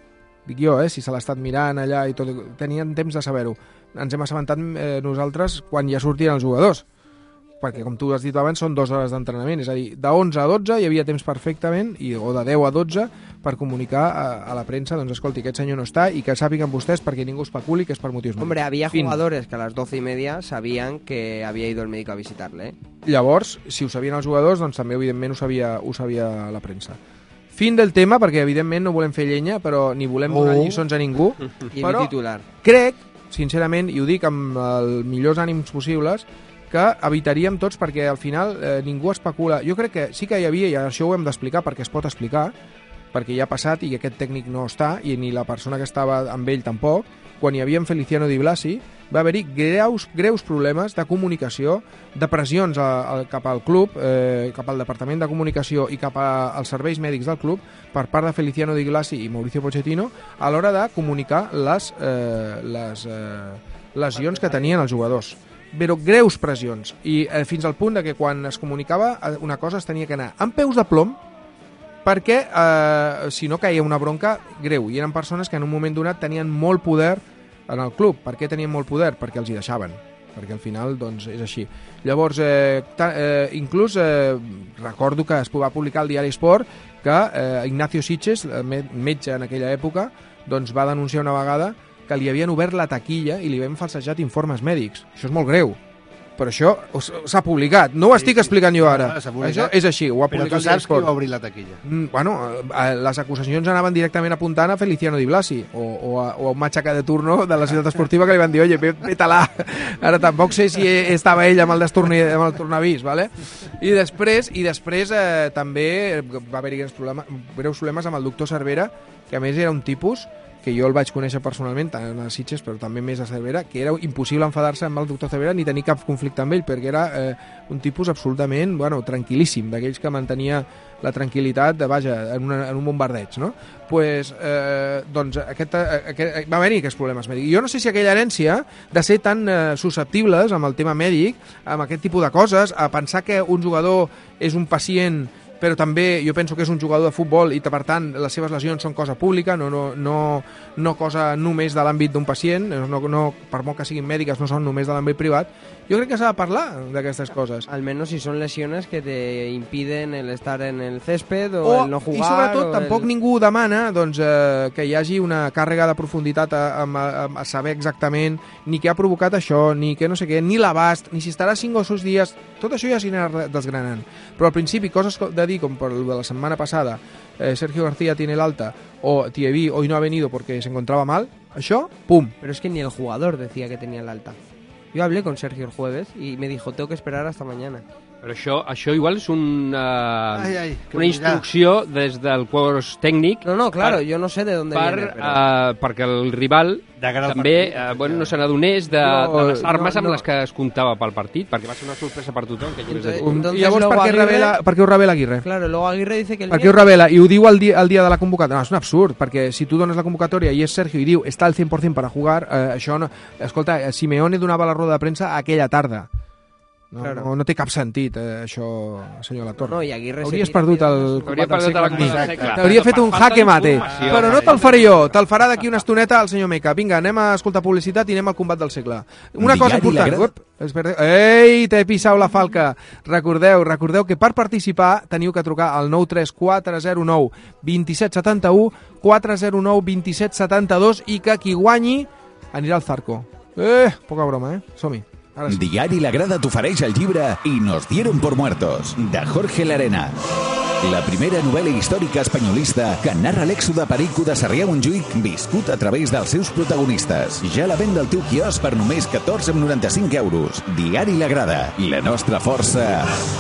dic jo, eh, si se l'ha estat mirant allà i tot, tenien temps de saber-ho. Ens hem assabentat eh, nosaltres quan ja sortien els jugadors, perquè com tu has dit abans són dues hores d'entrenament, és a dir, de onze a dotze hi havia temps perfectament, i, o de deu a dotze, per comunicar a, a la premsa, doncs escolti, aquest senyor no està i que sàpiguen vostès perquè ningú especuli que és per motius Hombre, mèdics. había Fin. jugadores que a las doce y media sabían que había ido el médico a visitarle. ¿eh? Llavors, si ho sabien els jugadors, doncs també evidentment ho sabia, ho sabia la premsa. Fin del tema, perquè evidentment no volem fer llenya, però ni volem donar Oh. lliçons a ningú, I però mi titular. crec, sincerament, i ho dic amb els millors ànims possibles, que evitaríem tots perquè al final eh, ningú especula. Jo crec que sí que hi havia, i això ho hem d'explicar perquè es pot explicar, perquè ja ha passat i aquest tècnic no està, i ni la persona que estava amb ell tampoc, quan hi havia en Feliciano Di Blasi, va haver-hi greus, greus problemes de comunicació, de pressions a, a, cap al club, eh, cap al departament de comunicació i cap a, als serveis mèdics del club per part de Feliciano Di Blasi i Mauricio Pochettino a l'hora de comunicar les, eh, les eh, lesions que tenien els jugadors. Però greus pressions, i eh, fins al punt de que quan es comunicava una cosa es tenia que anar amb peus de plom perquè eh, si no caia una bronca greu, i eren persones que en un moment donat tenien molt poder en el club. Per què tenien molt poder? Perquè els hi deixaven, perquè al final doncs, és així. Llavors, eh, ta, eh, inclús eh, recordo que es va publicar al diari Sport que eh, Ignacio Sitges, metge en aquella època, doncs va denunciar una vegada que li havien obert la taquilla i li havien falsejat informes mèdics. Això és molt greu, però això s'ha publicat. No ho estic explicant jo ara. Això és així, ho ha Però publicat tu saps el Sport. qui va obrir la taquilla. Mm, bueno, eh, les acusacions anaven directament apuntant a Feliciano Di Blasi o, o, a, o a un matxaca de turno de la ciutat esportiva que li van dir, oye, peta-la. Ara tampoc sé si estava ell amb el, destorni, amb el tornavís, ¿vale? I després, i després eh, també va haver-hi greus problemes, greus problemes amb el doctor Cervera, que a més era un tipus que jo el vaig conèixer personalment, tant a Sitges, però també més a Cervera, que era impossible enfadar-se amb el doctor Cervera ni tenir cap conflicte amb ell, perquè era eh, un tipus absolutament, bueno, tranquil·líssim, d'aquells que mantenia la tranquil·litat de, vaja, en, una, en un bombardeig, no? Pues, eh, doncs, aquest, aquest, va haver-hi aquests problemes mèdics. Jo no sé si aquella herència de ser tan eh, susceptibles amb el tema mèdic, amb aquest tipus de coses, a pensar que un jugador és un pacient però també jo penso que és un jugador de futbol i per tant les seves lesions són cosa pública, no, no, no, no cosa només de l'àmbit d'un pacient, no, no, per molt que siguin mèdiques no són només de l'àmbit privat. Jo crec que s'ha de parlar d'aquestes coses. Al menos si son lesiones que te impiden el estar en el césped o, o el no jugar. I sobretot o tampoc el... ningú demana doncs, eh, que hi hagi una càrrega de profunditat a, a, a saber exactament ni què ha provocat això, ni què no sé què, ni l'abast, ni si estarà cinc o sis dies. Tot això ja s'hi anirà desgranant. Però al principi coses de dir, com per el de la setmana passada, eh, Sergio García tiene el alta, o Thierry hoy no ha venido porque se encontraba mal, això, pum. Pero es que ni el jugador decía que tenía el alta. Yo hablé con Sergio el jueves y me dijo, tengo que esperar hasta mañana. Però això, això igual és una, Ai, ai, que una instrucció des del cos tècnic. No, no, claro, per, yo no sé de dónde per, viene. Pero... Uh, perquè el rival també uh, bueno, no se n'adonés de, No, de les armes no, amb no. les que es comptava pel partit, perquè va ser una sorpresa per tothom. Que Entonces, un... entonces I llavors per què, Aguirre... revela, per què ho revela Aguirre? Claro, luego Aguirre dice que el Per què ho revela? I ho diu el dia, el dia de la convocatòria. No, és un absurd, perquè si tu dones la convocatòria i és Sergio i diu està al cent per cent per a jugar, eh, això no... Escolta, Simeone donava la roda de premsa aquella tarda. No, Claro. no, no té cap sentit, eh, això, senyor Latorre. No, i Aguirre se Hauries tira perdut el Hauria combat del perdut segle el amb mi. combat del segle. T'hauria fet un Falta jaque mate. informació. Però no te'l faré jo, te'l farà d'aquí una estoneta el senyor Meca. Vinga, anem a escoltar publicitat i anem al combat del segle. Una cosa Diari La important. Gra- Uep, espera. Ei, t'he pisat la falca. Recordeu, recordeu que per participar teniu que trucar al nou tres quatre zero nou dos set set u, quatre zero nou dos set set dos i que qui guanyi anirà al Zarco. Eh, poca broma, eh? Som-hi. Ara sí. Diari La Grada t'ofereix el llibre Y nos dieron por muertos, de Jorge Larena. La primera novel·la històrica espanyolista que narra l'èxode perico de Sarrià-Montjuïc viscut a través dels seus protagonistes. Ja la venda al teu quiosc per només catorze coma noranta-cinc euros. Diari La Grada. La nostra força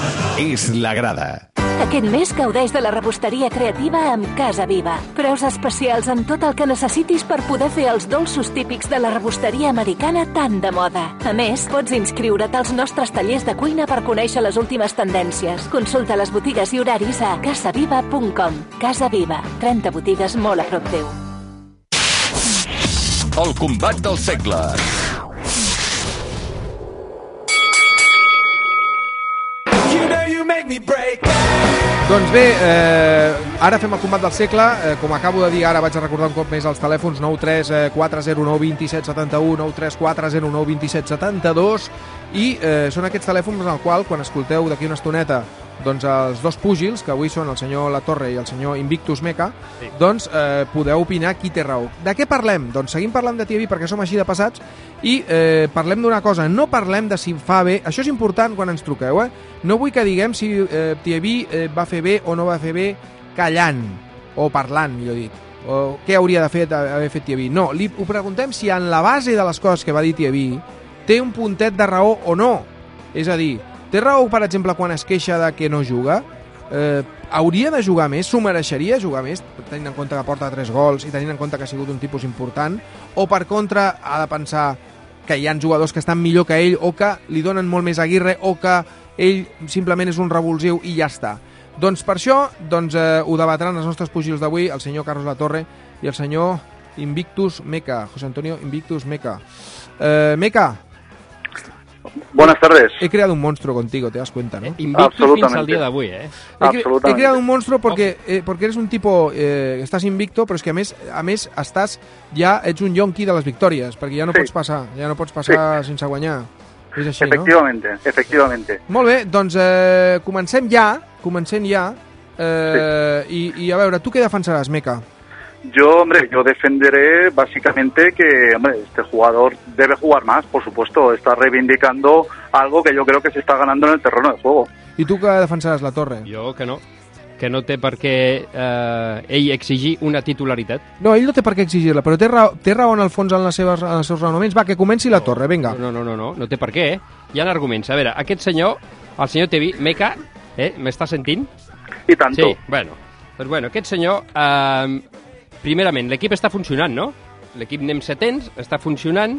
és la grada. Aquest mes gaudeix de la rebosteria creativa amb Casa Viva. Preus especials en tot el que necessitis per poder fer els dolços típics de la rebosteria americana tan de moda. A més, pots inscriure't als nostres tallers de cuina per conèixer les últimes tendències. Consulta les botigues i horaris a casaviva punt com. Casa Viva, trenta botigues molt a prop teu. El combat del segle. You know you make me break. Doncs bé, eh, ara fem el combat del segle. Eh, com acabo de dir, ara vaig a recordar un cop més els telèfons nou tres quatre zero nou dos set set u, nou tres quatre zero nou dos set set dos, i eh, són aquests telèfons en el qual, quan escolteu d'aquí una estoneta doncs els dos púgils, que avui són el senyor Latorre i el senyor Invictus Meca, sí. doncs eh, podeu opinar qui té raó. De què parlem? Doncs seguim parlant de Tiaví perquè som així de passats i eh, parlem d'una cosa, no parlem de si fa bé, això és important quan ens truqueu, eh? No vull que diguem si eh, Tiaví eh, va fer bé o no va fer bé callant, o parlant, millor dit, o què hauria de fer, haver fet Tiaví. No, li ho preguntem si en la base de les coses que va dir Tiaví té un puntet de raó o no. És a dir, té raó, per exemple, quan es queixa de que no juga? Eh, hauria de jugar més? S'ho mereixeria jugar més, tenint en compte que porta tres gols i tenint en compte que ha sigut un tipus important? O, per contra, ha de pensar que hi ha jugadors que estan millor que ell o que li donen molt més aguirre o que ell simplement és un revulsiu i ja està? Doncs per això doncs, eh, ho debatran els nostres pugils d'avui, el senyor Carlos Latorre i el senyor Invictus Meca, José Antonio Invictus Meca. Eh, Meca, buenas tardes. He creado un monstruo contigo, te das cuenta, ¿no? Invictus fins al día de avui, eh? He, cre he creado un monstruo porque, eh, porque eres un tipo... Eh, estàs invicto, però és que a més, a més estàs ja ets un yonqui de les victòries, perquè ja no Sí. pots passar, ja no pots passar Sí. sense guanyar. És així, Efectivamente, no? efectivamente. Molt bé, doncs eh, comencem ja, comencem ja, eh, sí. i, i a veure, tu què defensaràs, Meca? Yo, hombre, yo defenderé básicamente que, hombre, este jugador debe jugar más, por supuesto. Está reivindicando algo que yo creo que se está ganando en el terreno de juego. I tu què defensaràs, la Torre? Jo que no. Que no té per què eh, ell exigir una titularitat. No, ell no té per què exigir-la, però té raó, té raó en el fons en, les seves, en els seus raonaments. Va, que comenci la Torre, vinga. No, no, no, no, no té per què, eh? Hi ha arguments. A veure, aquest senyor, el senyor Tevi, Meca, eh, m'està sentint? I tanto. Sí, bueno. Doncs bueno, aquest senyor... Eh, primerament, l'equip està funcionant, no? L'equip anem setents, està funcionant,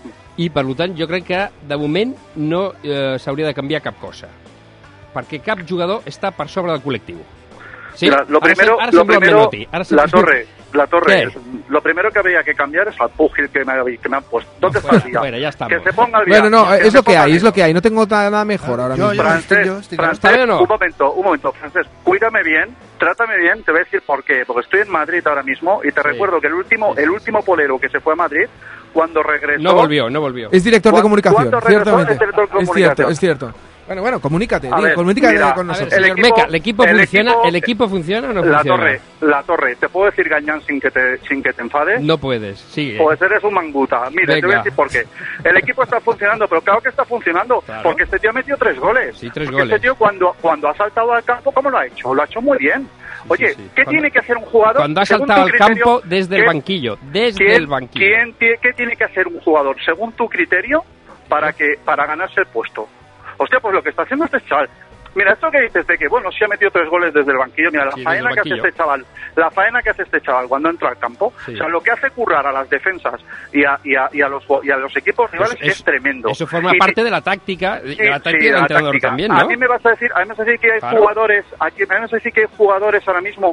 i per tant jo crec que de moment no eh, s'hauria de canviar cap cosa. Perquè cap jugador està per sobre del col·lectiu. Sí? Mira, lo Ara primero, se- ara lo sembla primero Menotti. Ara se- la torre, la torre, ¿Qué? lo primero que habría que cambiar es al pugil que me, ha- que me han puesto. ¿Dónde está el día? Bueno, ya estamos. Que se ponga al día. Bueno, no, que es se lo que ponga hay, al es lo que hay. No tengo nada mejor ahora mismo. Francés, Francés, ¿Está bien o no? un momento, un momento, Francés, cuídame bien, trátame bien, te voy a decir por qué, porque estoy en Madrid ahora mismo y te recuerdo que el último, el último polero que se fue a Madrid, cuando regresó... No volvió, no volvió. Es director de ¿Cu- comunicación, cuándo regresó? ciertamente. Es director de Es comunicación. cierto, es cierto. Bueno, bueno, comunícate, A di, ver, comunícate mira, con a ver, nosotros. el Señor equipo- Meca, ¿el equipo el funciona? equipo- ¿El equipo funciona o no La funciona? torre, la torre, ¿te puedo decir gañán sin que te, sin que te enfades? No puedes, sigue. Pues eres un manguta. Mira, te voy a Venga. decir por qué. El equipo está funcionando, pero claro que está funcionando, Claro. porque este tío ha metido tres goles. Sí, tres Porque goles. Este tío cuando, cuando ha saltado al campo, ¿cómo lo ha hecho? Lo ha hecho muy bien. Oye, sí. ¿qué Cuando- tiene que hacer un jugador? Cuando ha según saltado tu al criterio? campo desde el ¿Qué- banquillo, desde quién- el banquillo. quién tie- ¿Qué tiene que hacer un jugador, según tu criterio, para que para ganarse el puesto? Hostia, pues lo que está haciendo este chaval. Mira, esto que dices de que, bueno, sí ha metido tres goles desde el banquillo, mira, la Sí, desde faena el que hace banquillo. este chaval, la faena que hace este chaval cuando entra al campo, Sí. o sea, lo que hace currar a las defensas y a, y a, y a, los, y a los equipos rivales Pues es, tremendo. Eso forma Y- parte de la táctica, de Sí, la sí, táctica de del la entrenador táctica. también, A ¿no? mí me vas a decir, a mí me vas a decir que hay Claro. jugadores, aquí, a mí me vas a decir que hay jugadores ahora mismo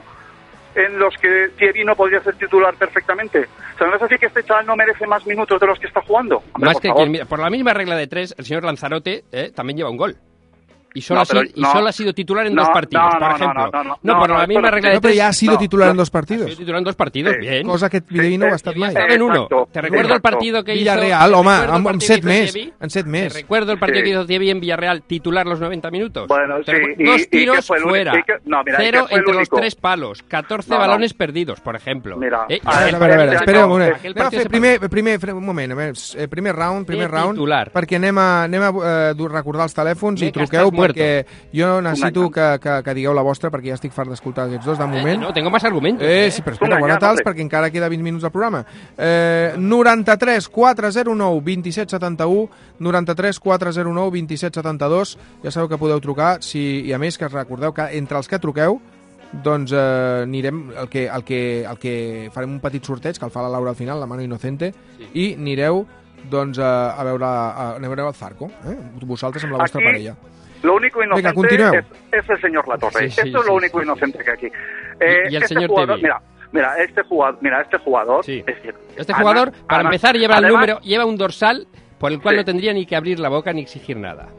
en los que Thierry no podría ser titular perfectamente. O sea, ¿me vas a decir que este chaval no merece más minutos de los que está jugando? Hombre, Más por que favor. quien, mira, por la misma regla de tres, el señor Lanzarote eh, también lleva un gol. Y solo, No, ha, sido, pero y no. solo ha sido titular en No, dos partidos, no, por no, no, ejemplo. no, no, no, por no, la esto misma no- regla de No, pero tres... ya ha sido no, titular no. en dos Ha partidos. sido titular en dos partidos, Sí. bien. Cosa que Tiaví no ho ha estat mai. Estaba en uno. Exacto, Te recuerdo el exacto. partido que hizo... Villarreal, te home, recuerdo el amb, amb partido set que hizo més. Thierry, En set Te més. recuerdo el partido Sí. que hizo Thierry en Villarreal, titular los noventa minutos. Bueno, Te sí, recuerdo- y- Dos y que tiros fue el único- fuera. y que- no, mira, y que Cero fue el entre los único. tres palos. catorce No, no. balones perdidos, por ejemplo. Mira, Eh, a A ver, veure, a veure, a veure, Aquell espera un moment. aquell Anem a partit fer se- primer, primer, primer un moment, a veure, eh, primer round, primer De round, titular. perquè anem a, anem a eh, dur- recordar els telèfons i Meca, truqueu estàs muerto. perquè jo necessito Un que, que, que digueu la vostra perquè ja estic fart d'escoltar aquests dos de Eh, moment. no, tengo más argumentos. Eh, eh. sí, però espera, Un guarda-te'ls engany, perquè encara queda vint minuts del programa. Eh, noranta-tres quatre zero nou dos set set u, noranta-tres quatre zero nou dos set set dos, ja sabeu que podeu trucar, si, i a més que recordeu que entre els que truqueu doncs eh, anirem, el que, el, que, el que farem un petit sorteig que el fa la Laura al final, la mano inocente, sí. I anireu doncs a, a veure a, a veure el Zarco, eh? Vosaltres amb la vostra Aquí- parella. Lo único inocente continueu. es, es el señor Latorre. Sí, sí, Esto es sí, lo único sí, inocente que hay aquí. Eh, Y- y el este señor jugador, Tevi. mira, mira, este jugador, mira, este jugador, Sí. es decir, Este además- jugador, para además- empezar, lleva el además- número, lleva un dorsal por el cual Sí. no tendría ni que abrir la boca ni exigir nada.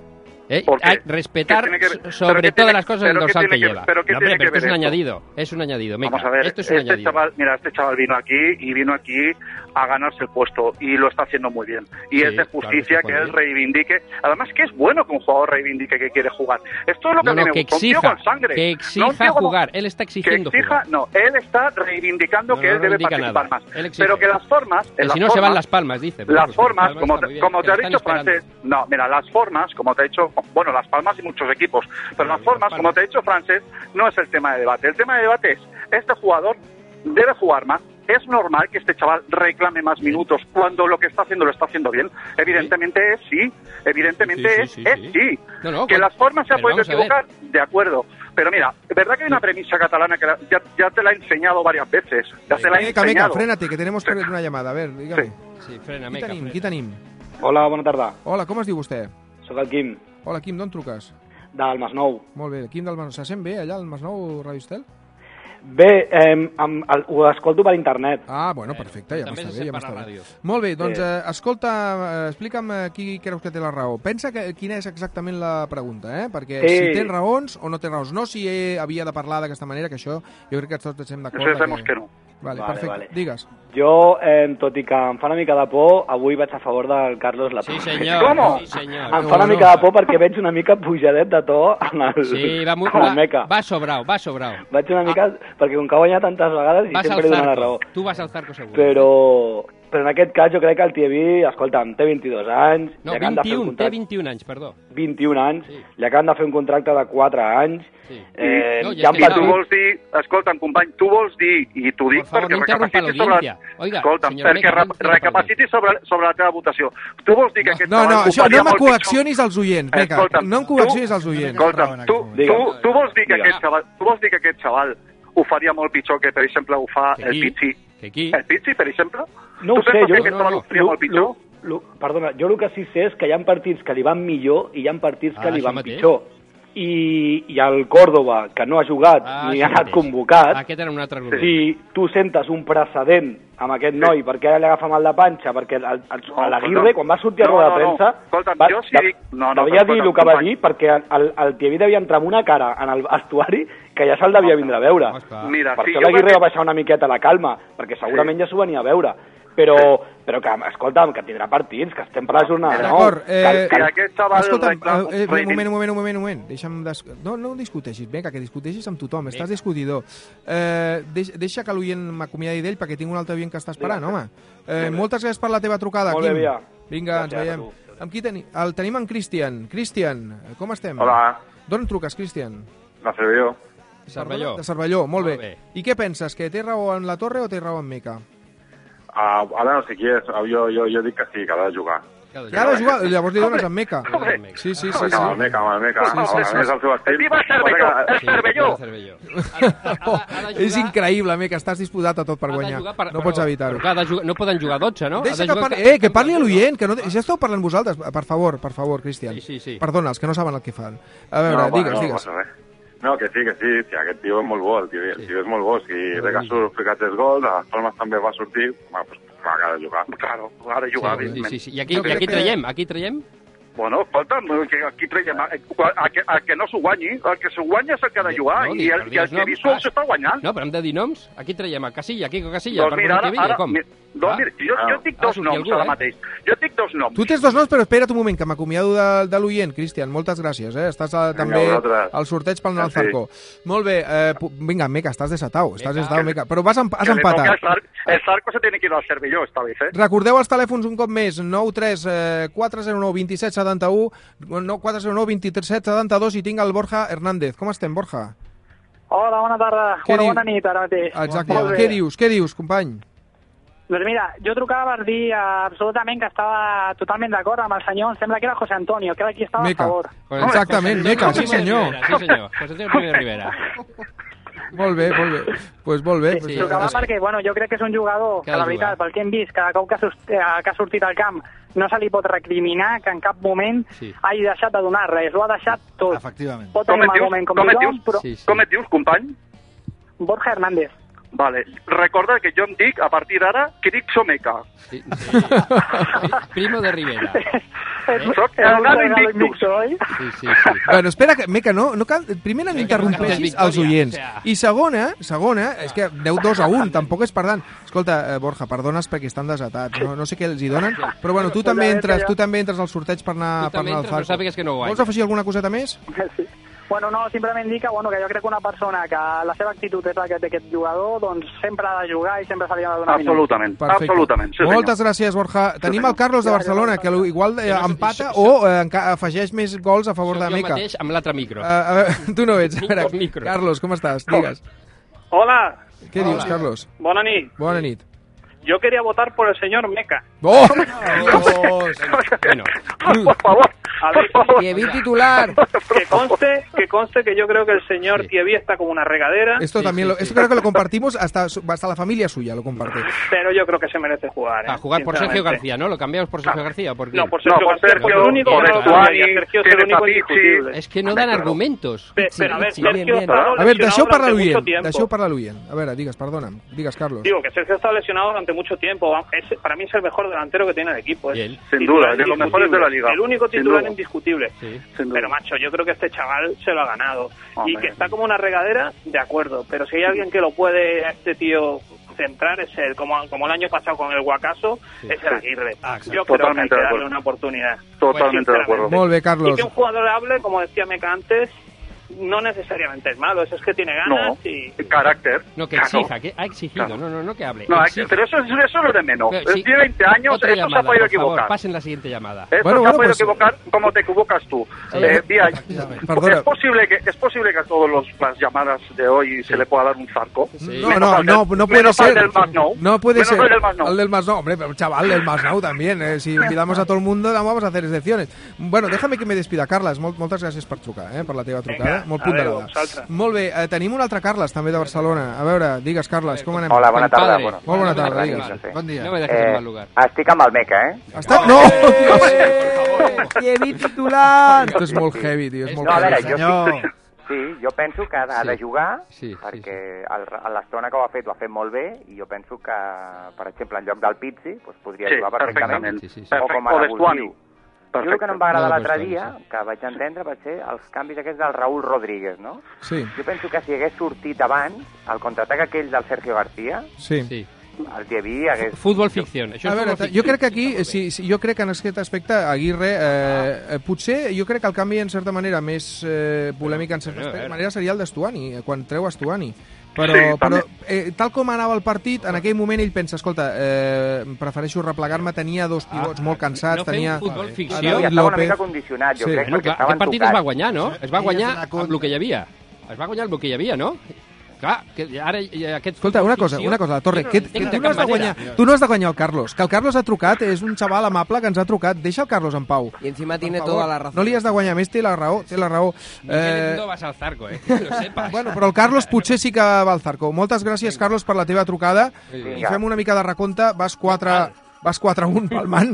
Eh, ¿Por qué? hay respetar ¿Qué tiene que ver? sobre ¿Pero qué todas tiene- las cosas pero el qué dorsal que tiene que- lleva. pero qué No, tiene hombre, que pero esto es ver un esto? añadido, es un añadido. Venga, Vamos a ver, esto es un este añadido. chaval, mira, este chaval vino aquí y vino aquí a ganarse el puesto y lo está haciendo muy bien. Y Sí, es de claro justicia que que está él reivindique. Además que es bueno que un jugador reivindique que quiere jugar. Esto es lo que No, a mí no, me que gusta. Un tío exija, con sangre. que No un exija tío como- jugar. Él está exigiendo que exija, jugar. No, él está reivindicando No, que no él debe reivindica participar nada. más. Él exige. Pero que las formas... Que en si las no se van formas- las palmas, dice. Bueno, Las pues formas, Palmas como está te, muy bien, como que te ha lo están dicho esperando. Francés, no, mira, las formas, como te ha dicho, bueno, las palmas y muchos equipos, pero las formas, como te ha dicho Francés, no es el tema de debate. El tema de debate es, este jugador debe jugar más. Es normal que este chaval reclame más minutos cuando lo que está haciendo lo está haciendo bien. Evidentemente es sí, evidentemente Sí, es, sí, sí, es sí. sí. No, no, que con- las formas se ha pero podido vamos a ver. equivocar, de acuerdo. Pero mira, es verdad que hay una premisa catalana que la- ya, ya te la he enseñado varias veces. Ya te la he Meca, Meca, enseñado. frénate, que tenemos que una llamada. A ver, dígame. Sí, frena, Qui Meca, tenim, frena. qui tenim? Hola, bona tarda. Hola, com es diu vostè? Soc el Quim, Hola, Quim, d'on truques? del Masnou. Molt bé, Quim del Masnou. Se sent bé allà al Masnou, Ràdio Estel? Bé, eh, amb, el, ho escolto per internet. Ah, bueno, perfecte, ja També m'està se bé, ja sent per m'està la bé. ràdio. Molt bé, doncs Sí. eh, escolta, eh, explica'm eh, qui creus que té la raó. Pensa que, quina és exactament la pregunta, eh? Perquè Sí. si tens raons o no tens raons. No si eh, havia de parlar d'aquesta manera, que això jo crec que tots estem d'acord. Això sabem que... que no. Vale, Vale, perfecte. vale. Digues. Jo, eh, tot i que em fa una mica de por, avui vaig a favor del Carlos Latorre. Sí, senyor. Com? Sí, senyor. Em fa una mica de por perquè veig una mica pujadet de to en el, Sí, va, molt, en el va, Meca. va sobrau, va sobrau. Vaig una mica... Perquè com que ha guanyat tantes vegades i Vas sempre al li dono la Zarco. raó. Tu vas al Zarco segur. Però, però en aquest cas jo crec que el Tievi, escolta'm, té vint-i-dos anys... No, li acaben de fer un vint-i-un, té contracte- vint-i-un anys, perdó. vint-i-un anys, Sí. li acaben de fer un contracte de quatre anys, Sí. eh, No, i ja és han que I tu patit... vols dir, escolta'm, company, tu vols dir, i t'ho dic Por favor, perquè no interrumpa recapacitis l'audiencia. sobre... Oiga, escolta'm, señor perquè Meca, no re- interrumpa recapacitis sobre, sobre la teva votació. Tu vols dir que aquest No, no, xaval ho això, faria no molt m'acoaccionis als oients, Meca. Escolta'm, No em coaccionis als oients. Escolta'm, tu, Digue'm. tu, tu vols dir que Digue'm. aquest xaval, tu vols dir que aquest xaval ho faria molt pitjor que, per exemple, ho fa Que el qui? Pizzi? Que aquí... El Pizzi, per exemple? No tu ho sé, penses jo... que aquest no, xaval no, ho faria molt pitjor? Lo, lo, perdona, jo el que sí sé és que hi ha partits que li van millor i hi ha partits que Ah, li això van mateix. pitjor. I, I el Córdoba, que no ha jugat Ah, ni això ha anat mateix. convocat, Aquest era un altre grup. si tu sentes un precedent amb aquest noi, perquè ara li agafa mal de panxa, perquè el, el, el, l'Aguirre, quan va sortir a No, roda no, de no. premsa, Escolta'm, va, jo sí de- dic- no, no, devia però dir el escolta'm, que va company. dir, perquè el, el Tievi devia entrar amb una cara en el vestuari que ja se'l devia vindre a veure. No, esclar. Mira, Per sí, això jo l'Aguirre crec- va baixar una miqueta la calma, perquè segurament ja s'ho venia a veure. Però, però que, escolta'm, que tindrà partits, que estem per la jornada. D'acord, no? eh, Que- que- aquest xaval Escolta'm, reclama- eh, eh, un moment, un moment, un moment, un moment. Deixa'm des... no, no discuteixis, vinga, que discuteixis amb tothom, estàs discutidor. Eh, deix, deixa que l'oient m'acomiadi d'ell, perquè tinc un altre oient que està esperant, home. Eh, moltes gràcies per la teva trucada, Molt bé, Quim. Via. Vinga, ens Gràcies a veiem. tu. Amb qui tenim? El tenim en Cristian. Cristian, com estem? Hola, D'on truques, Cristian? la Cervelló. Cervelló. De Cervelló, molt, Molt bé. bé. I què penses, que té raó en la Torre o té raó en Meca? Uh, ara no sé qui és, jo, jo, jo dic que sí, que ha de jugar. Que ha de Que ha de jugar, llavors li dones en Meca. Hombre. Sí, sí, sí. Sí, sí. amb el Meca, amb el Meca. Sí, sí, sí. És el seu estil. Viva el Cervelló, el Sí, Cervelló. el Cervelló. Ha, ha, ha de jugar... És increïble, Meca, estàs disposat a tot per ha de guanyar. jugar per- No però- pots evitar-ho. però clar, ha de jugar- no poden jugar dotze, no? Ha Deixa de que jugar parli, ca- eh, que parli a l'oient, que no... ja esteu parlant vosaltres. Per favor, per favor, Cristian. Sí, sí, sí. Perdona, els que no saben el que fan. A veure, no, digues, no, digues. passa res. No, que sí, que sí, sí, aquest tio és molt bo, el tio, el tio és molt bo, si de que surt ficat tres gols, a les Palmes també va sortir, bueno, pues, clar que ha de jugar. Claro, ha de jugar, Sí, sí, evidentment. sí, sí. I aquí, Jo i crec aquí que- traiem, aquí traiem? Bueno, escolta'm, que aquí traiem... A, a, que, a que no s'ho guanyi, el que s'ho guanya és el que ha de jugar, No, i digues, el, i el digues que noms, Visual vas. s'està guanyant. No, però hem de dir noms. Aquí traiem a Casilla, Quico Casilla, Doncs per mira, ara, posar ara, com? mi, doncs Ah. mira, jo, jo et dic Ha de dos sortir noms algú, ara eh? mateix. Jo et dic dos noms. Tu tens dos noms, però espera't un moment, que m'acomiado de, de l'oient, Cristian. Moltes gràcies, eh? Estàs a, també vosaltres. al sorteig pel Nadal Sí. Zarco. Molt bé, eh, pu- vinga, Meca, estàs desatau, estàs desatau, Meca. Però vas emp has Que le toca empatat. al Zar- el Zarco se tiene que ir al Cervelló esta vez, eh? Recordeu els telèfons un cop més, nou tres quatre zero nou dos set set u, no, quatre zero nou dos set set dos, i tinc el Borja Hernández. Com estem, Borja? Hola, bona tarda. Què Bona, diu? bona nit, ara mateix. Exacte. Molt bé. Què dius, què dius, company? Doncs mira, jo trucava per dir eh, absolutament que estava totalment d'acord amb el senyor, em sembla que era José Antonio, que era qui estava Meca. a favor. Pues Exactament, José Meca, Antonio sí senyor. Rivera, Sí senyor, José Antonio Primo de Rivera. Molt bé, molt bé. Pues molt bé. Pues, Trucava es- perquè, bueno, jo crec que és un jugador que, Que ha de la veritat, jugar. pel que hem vist, cada cop que ha, sos- eh, que ha sortit al camp, no se li pot recriminar que en cap moment Sí. hagi deixat de donar res, ho ha deixat tot. Efectivament. Pot Com tenir et mal dius, moment com com et tothom, dius, però... sí, sí. com et dius, company? Borja Hernández. Vale. Recorda que jo em dic, a partir d'ara, Crixo Meca. Primo de Rivera. Soc el galo invictus. Sí, sí, sí. Bueno, espera, que, Meca, no, no cal, primer no interrompeixis els oients. I segona, segona, és que aneu dos a un, tampoc és per tant. Escolta, eh, Borja, perdones perquè estan desatats, no, no sé què els hi donen, però bueno, tu també entres, tu també entres al sorteig per anar, per anar al Zarco. No sàpigues que no guanya. Vols afegir alguna coseta més? Sí. Bueno, no, simplement dir que, bueno, que jo crec que una persona que la seva actitud és la que té aquest jugador, doncs sempre ha de jugar i sempre se li ha de donar minuts. Absolutament, Perfecte. absolutament. Sí, Moltes gràcies, Borja. Tenim el Carlos de Barcelona, que igual eh, empata o eh, afegeix més gols a favor de Meca. Jo mateix amb l'altre micro. Uh, a veure, tu no ets. A veure, Carlos, com estàs? Digues. Hola. Què dius, Carlos? Bona nit. Bona nit. Yo quería votar por el señor Meca. ¡Oh! Dios. Bueno, por favor. A ver, Thierry titular. Que conste, que conste que yo creo que el señor sí. Thierry está como una regadera. Esto también, lo, esto creo que lo compartimos, hasta, hasta la familia suya lo comparte. Pero yo creo que se merece jugar. ¿eh? A jugar por Sergio García, ¿no? ¿Lo cambiamos por Sergio García? ¿Por qué? No, por Sergio no, García. Sergio, por el único por que no lo cambiaría. Sergio es el único indiscutible. Es que no dan argumentos. Pe, pero a ver, Sergio bien, bien. está A ver, deixeu parlar durante mucho l'oient. tiempo. Deixeu parlar l'oient. A veure, digues, perdona'm. Digues, Carlos. Digo que Sergio está lesionado durante mucho tiempo. Es, para mí es el mejor delantero que tiene el equipo. Es Sin duda, es de los mejores de la liga. El único titular Sin indiscutible. Sí. Pero macho, yo creo que este chaval se lo ha ganado. Hombre. Y que está como una regadera, de acuerdo. Pero si hay alguien que lo puede a este tío centrar, es el, como, como el año pasado con el Guacaso, sí. es el Aguirre. Ah, yo creo Totalmente que hay que de darle una oportunidad. Totalmente de acuerdo. Molt bé, Carlos. Y que un jugador hable, como decía Meca antes, no necesariamente es malo, eso es que tiene ganas no, y... carácter. No, que exija, que ha exigido, no, no, no que hable. No, exige. pero eso, eso es lo de menos. Pero, sí, tiene veinte años, otra esto llamada, se ha podido por favor, equivocar. pasen la siguiente llamada. Esto bueno, se bueno, ha podido pues... equivocar como te equivocas tú. Sí. Eh, Díaz, Perdona. es posible que es posible que a todas los, las llamadas de hoy sí. se le pueda dar un zarco. Sí. No, no, no, no puede menos ser. Al del Masnou. No puede menos ser. El del Masnou. El del Masnou, hombre, pero chaval, el Masnou también. Eh, si olvidamos a todo el mundo, vamos a hacer excepciones. Bueno, déjame que me despida, Carles. Molt, moltes gràcies per trucar, eh, per la teva trucada. Venga, Molt ponderada. Molt bé, eh, tenim un altre Carles, també de Barcelona. A veure, digues, Carles, com anem? Hola, bona tarda. Bueno, Molt bona tarda, digues. digues. Bon dia. No me dejes en mal lugar. Estic amb el Meca, eh? Està... No! Thierry titular! Esto és molt heavy, tio, és molt no, a veure, heavy. jo estic... Sí, jo penso que ha de, Sí. de jugar Sí, sí, perquè el, a l'estona que ho ha fet ho ha fet molt bé i jo penso que, per exemple, en lloc del Pizzi doncs podria Sí, jugar perfectament, perfectament. Sí, sí, sí. o com a O revulsiu. Jo el que no em va agradar No, l'altre pues, dia, que vaig entendre, va ser els canvis aquests del Raúl Rodríguez, no? Sí. Jo penso que si hagués sortit abans el contraatac aquell del Sergio García, Sí. Sí. el Diaby hagués... Futbol ficción. Això A és veure, futbol jo ficció. crec que aquí, sí, sí, jo crec que en aquest aspecte Aguirre, eh, eh, potser jo crec que el canvi en certa manera més eh, polèmic en certa Però, a veure. manera seria el d'Estuani, eh, quan treu Estuani. Però, Sí, però també. eh, tal com anava el partit, en aquell moment ell pensa, escolta, eh, prefereixo replegar-me, tenia dos pivots Ah, molt cansats, no fem tenia... futbol a ficció. David Estava una López. mica condicionat, jo Sí. crec, Bueno, perquè clar, estaven aquest partit es tocats. va guanyar, no? Es va guanyar Ella se amb el que hi havia. Es va guanyar amb el que hi havia, no? Clar, que ara hi ha aquest... Escolta, una cosa, una cosa, la Torre, que, que tu, no has de guanyar, tu no has de guanyar el Carlos, que el Carlos ha trucat, és un xaval amable que ens ha trucat, deixa el Carlos en pau. Y encima Per tiene favor. toda la razón. No li has de guanyar més, té la raó, té la raó. Eh... No vas al Zarco, eh? Que lo sepas. Bueno, però el Carlos potser sí que va al Zarco. Moltes gràcies, Carlos, per la teva trucada. I fem una mica de recompte. Vas quatre... Vas quatre a un palmant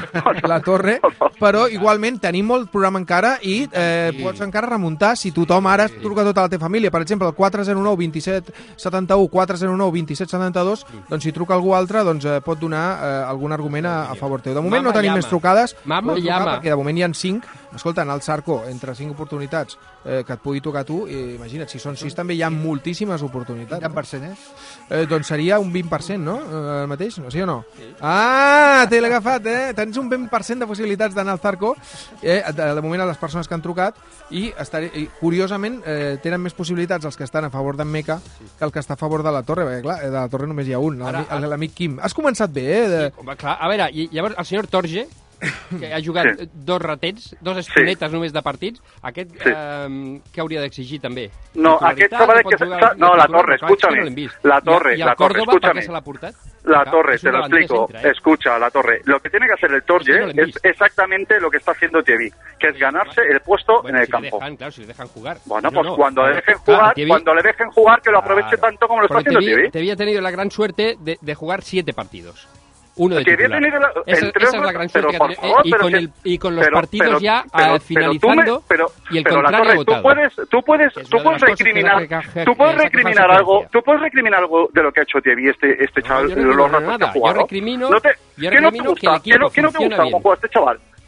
la Torre, però igualment tenim molt programa encara i eh, pots encara remuntar si tothom ara truca tota la teva família. Per exemple, el quatre zero nou dos set set u, quatre zero nou dos set set dos, doncs si truca algú altre doncs eh, pot donar eh, algun argument a, a favor teu. De moment Mama no tenim llama. més trucades, Mama pots trucar llama. perquè de moment hi ha cinc. Escolta, en el Zarco, entre cinc oportunitats eh, que et pugui tocar a tu, eh, imagina't, si són sis també hi ha moltíssimes oportunitats. Quin per cent és? Eh, doncs seria un vint per cent, no? Eh, el mateix, no? Sí o no? Sí. Ah, t'he agafat, eh? Tens un vint per cent de possibilitats d'anar al Zarco, eh, de, de moment a les persones que han trucat, i, estaré, i curiosament eh, tenen més possibilitats els que estan a favor d'en Meca que el que està a favor de la Torre, perquè clar, de la Torre només hi ha un, l'ami- l'amic Quim. Has començat bé, eh? De... Home, clar, a veure, i llavors el senyor Torge, que ha jugat sí. dos ratets, dos estonetes sí. només de partits, aquest sí. eh, què hauria d'exigir també? No, aquest s'ha de que... No, la Torre, escúchame. La Torre, I, i la Torre, Córdoba, escúchame. ¿para qué se l'ha portat? La Claro, Torre, es te un lo delantero explico. centra, ¿eh? Escucha, la Torre. Lo que tiene que hacer el Torre Es que no le es exactamente lo que está haciendo Thierry, que es ganarse el puesto Bueno, en el si campo. Le dejan, claro, si le dejan jugar. Bueno, No, pues no. cuando le dejen Claro, jugar, Thierry- cuando le dejen jugar, que lo aproveche Claro. tanto como lo está Porque haciendo Thierry, Thierry. Thierry ha tenido la gran suerte de, de jugar siete partidos. Uno de Thierry ha titular. tenido la- esa, entre esa es otros- la gran pero suerte que por ha tenido. favor, y, pero con que- el, y con los pero- partidos pero- ya pero- ah, pero tú finalizando me- pero- y el pero la contrario Torre, agotado. tú puedes, tú puedes, Es tú una de puedes las cosas que recriminar, da que- que- tú puedes que saca recriminar falsa algo, conciencia. tú puedes recriminar algo de lo que ha hecho Thierry, este, este chaval, yo no los recrimino ratos que nada. ha jugado. Yo recrimino- No te, yo ¿qué no te recrimino que el gusta? ¿Qué equipo no, qué no te funciona gusta bien. con este chaval?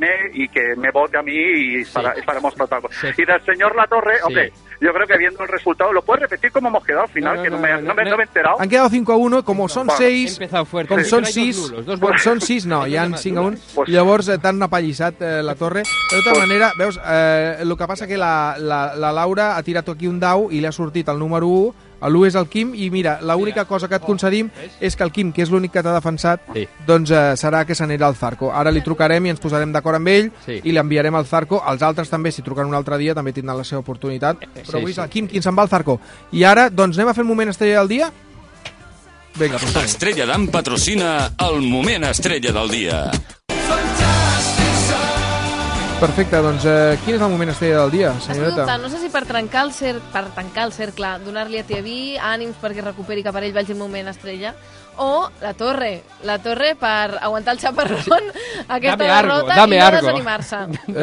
llame y que me vote a mí y, Sí. para, y faremos protagonistas. Sí. Y del señor Latorre, Sí. hombre, yo creo que viendo el resultado, lo puedes repetir como hemos quedado al final, No, no, que no, no, me, no, no, me, no. no me he enterado. Han quedado cinco a uno, como són Bueno, seis, he empezado fuerte. com Sí. són Hay dos sis, nulos, dos com nulos. són sis, no, hi ha Hay dos cinc a un, Pues- llavors eh, t'han apallissat eh, la torre. De tota manera, veus, eh, el que passa que la, la, la Laura ha tirat aquí un dau i li ha sortit el número u, l'u és el Quim, i mira, l'única cosa que et concedim és que el Quim, que és l'únic que t'ha defensat, Sí. doncs eh, serà que se n'era al Zarco. Ara li trucarem i ens posarem d'acord amb ell Sí. i li enviarem al Zarco. Els altres també, si truquen un altre dia, també tindran la seva oportunitat. Però sí, avui és sí. el Quim qui se'n va al Zarco. I ara, doncs, anem a fer el moment estrella del dia? Vinga, doncs anem. Estrella d'Am patrocina el moment estrella del dia. Perfecte, doncs eh, quin és el moment estrella del dia, Estic senyoreta? dubtant, no sé si per trencar el, cer per tancar el cercle, donar-li a Tiaví ànims perquè recuperi cap a ell vagi el moment estrella, o la Torre, la Torre per aguantar el xaparrón, aquesta Dame argo, derrota dame i no argo. desanimar-se.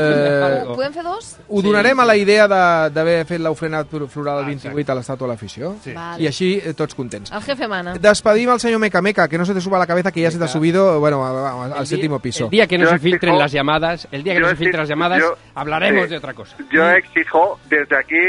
Eh, Ho podem fer dos? Ho donarem a la idea de- d'haver fet l'ofrena floral vint-i-vuit a l'estàtua de l'afició. Sí. Vale. I així eh, tots contents. El jefe mana. Despedim al señor Meca Meca, que no se te suba a la cabeza, que ya se te ha subido, bueno, a- a- al séptimo piso. El día que no Yo se filtren exijo- las llamadas, el día que yo no se exijo- filtren las llamadas, yo- hablaremos sí. de otra cosa. Yo exijo desde aquí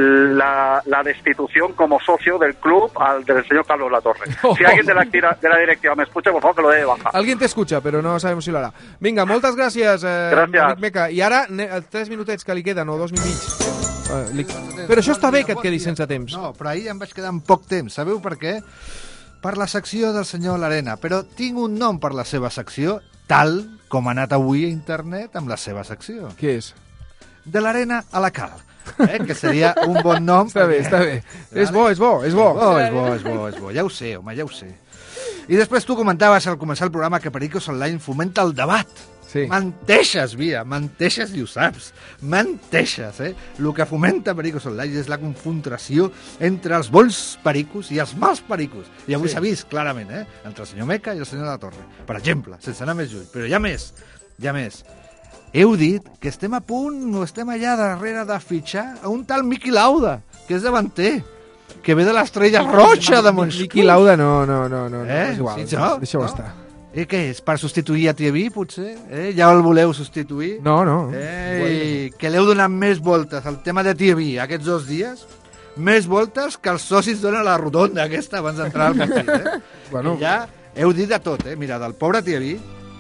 la, la destitución como socio del club al del señor Carlos Latorre. Si alguien de la, tira- de la directiva me escucha, por favor, que lo dé de baja. Alguien te escucha, però no sabem si lo harà. Vinga, moltes gràcies, eh, Gràcies. amic Meca. I ara, ne- els tres minutets que li queden, o dos i mig. Eh, li... Però això està bé, que et quedis sense temps. No, però ahir em vaig quedar amb poc temps. Sabeu per què? Per la secció del senyor Larena. Però tinc un nom per la seva secció, tal com ha anat avui a internet amb la seva secció. Què és? De l'Arena a la Cal. Eh? Que seria un bon nom. Està bé, està bé. És bo, és bo, és bo. Oh, és bo, és bo, és bo. Ja ho sé, home, ja ho sé. I després tu comentaves al començar el programa que Pericos Online fomenta el debat. Sí. Menteixes, Via, menteixes i ho saps. Menteixes, eh? El que fomenta Pericos Online és la confrontació entre els bons pericos i els mals pericos. I avui Sí. s'ha vist clarament, eh? Entre el senyor Meca i el senyor de la Torre. Per exemple, sense anar més lluny. Però hi ha més, hi ha més. Heu dit que estem a punt o estem allà darrere de fitxar a un tal Miqui Lauda, que és davanter, que ve de l'Estrella Roja de Montjuïc. Miqui Lauda no, no, no, no, no Eh? és igual. Sí, no? Deixa-ho No? estar. Eh, què és? Per substituir a Tiaví, potser? Eh? Ja el voleu substituir? No, no. Eh, que l'heu donat més voltes al tema de Tiaví aquests dos dies? Més voltes que els socis donen a la rotonda aquesta abans d'entrar al partit, eh? Bueno. I ja heu dit de tot, eh? Mira, del pobre Tiaví,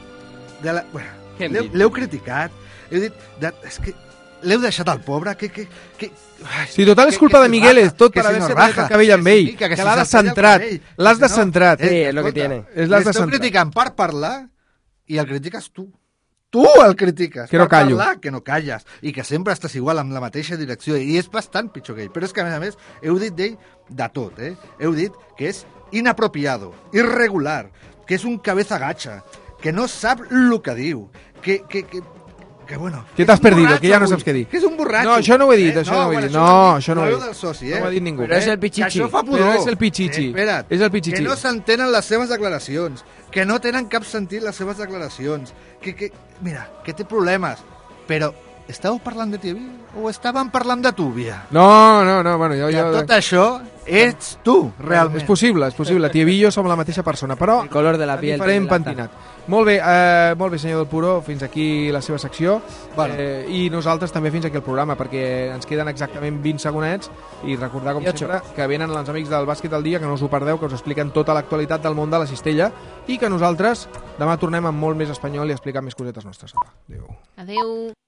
de la... bueno, Què hem l'heu dit? l'heu criticat, heu dit... De... És que l'heu deixat al pobre, que... que, que... Ai, Si total és que- culpa que de se Migueles, raja, tot que per si haver-se no tallat el raja, cabell amb que si ell, pica, que si l'ha se descentrat, talla el cabell, l'has que si no- descentrat. Eh, Sí, és lo que escolta, tiene. És l'has l'esteu descentrat. criticant per parlar i el critiques tu. Tu el critiques. Que no per callo. Parlar, que no calles. I que sempre estàs igual amb la mateixa direcció. I és bastant pitjor que ell. Però és que, a més a més, heu dit d'ell de tot, eh? Heu dit que és inapropiado, irregular, que és un cabeza gacha, que no sap el que diu, que... que, que que bueno... Que t'has és un perdido, borratxo que ja no avui, saps què dir. Que és un borratxo. No, això no ho he dit, eh? això no ho he bueno, dit. No, això no ho he veu dit. del soci, eh? No ho ha dit ningú. Eh? Però és el Pichichi. Que això fa pudor. Però és el Pichichi. Eh, espera't. És el Pichichi. Que no s'entenen les seves declaracions, que no tenen cap sentit les seves declaracions, que, que mira, que té problemes, però estàveu parlant de Tiaví o estàvem parlant de tu, Via? No, no, no, bueno, jo... Que jo... tot això ets tu, realment. És possible, és possible. Tiaví i jo som la mateixa persona, però... El color de la en piel. diferent te delata. pentinat. Molt bé, eh, molt bé, senyor del Puro, fins aquí la seva secció. Bueno. Eh, I nosaltres també fins aquí el programa, perquè ens queden exactament vint segonets i recordar, com I ocho. sempre, que venen els amics del Bàsquet al Dia, que no us ho perdeu, que us expliquen tota l'actualitat del món de la cistella i que nosaltres demà tornem amb molt més espanyol i explicar més cosetes nostres. Apa, adéu. Adeu.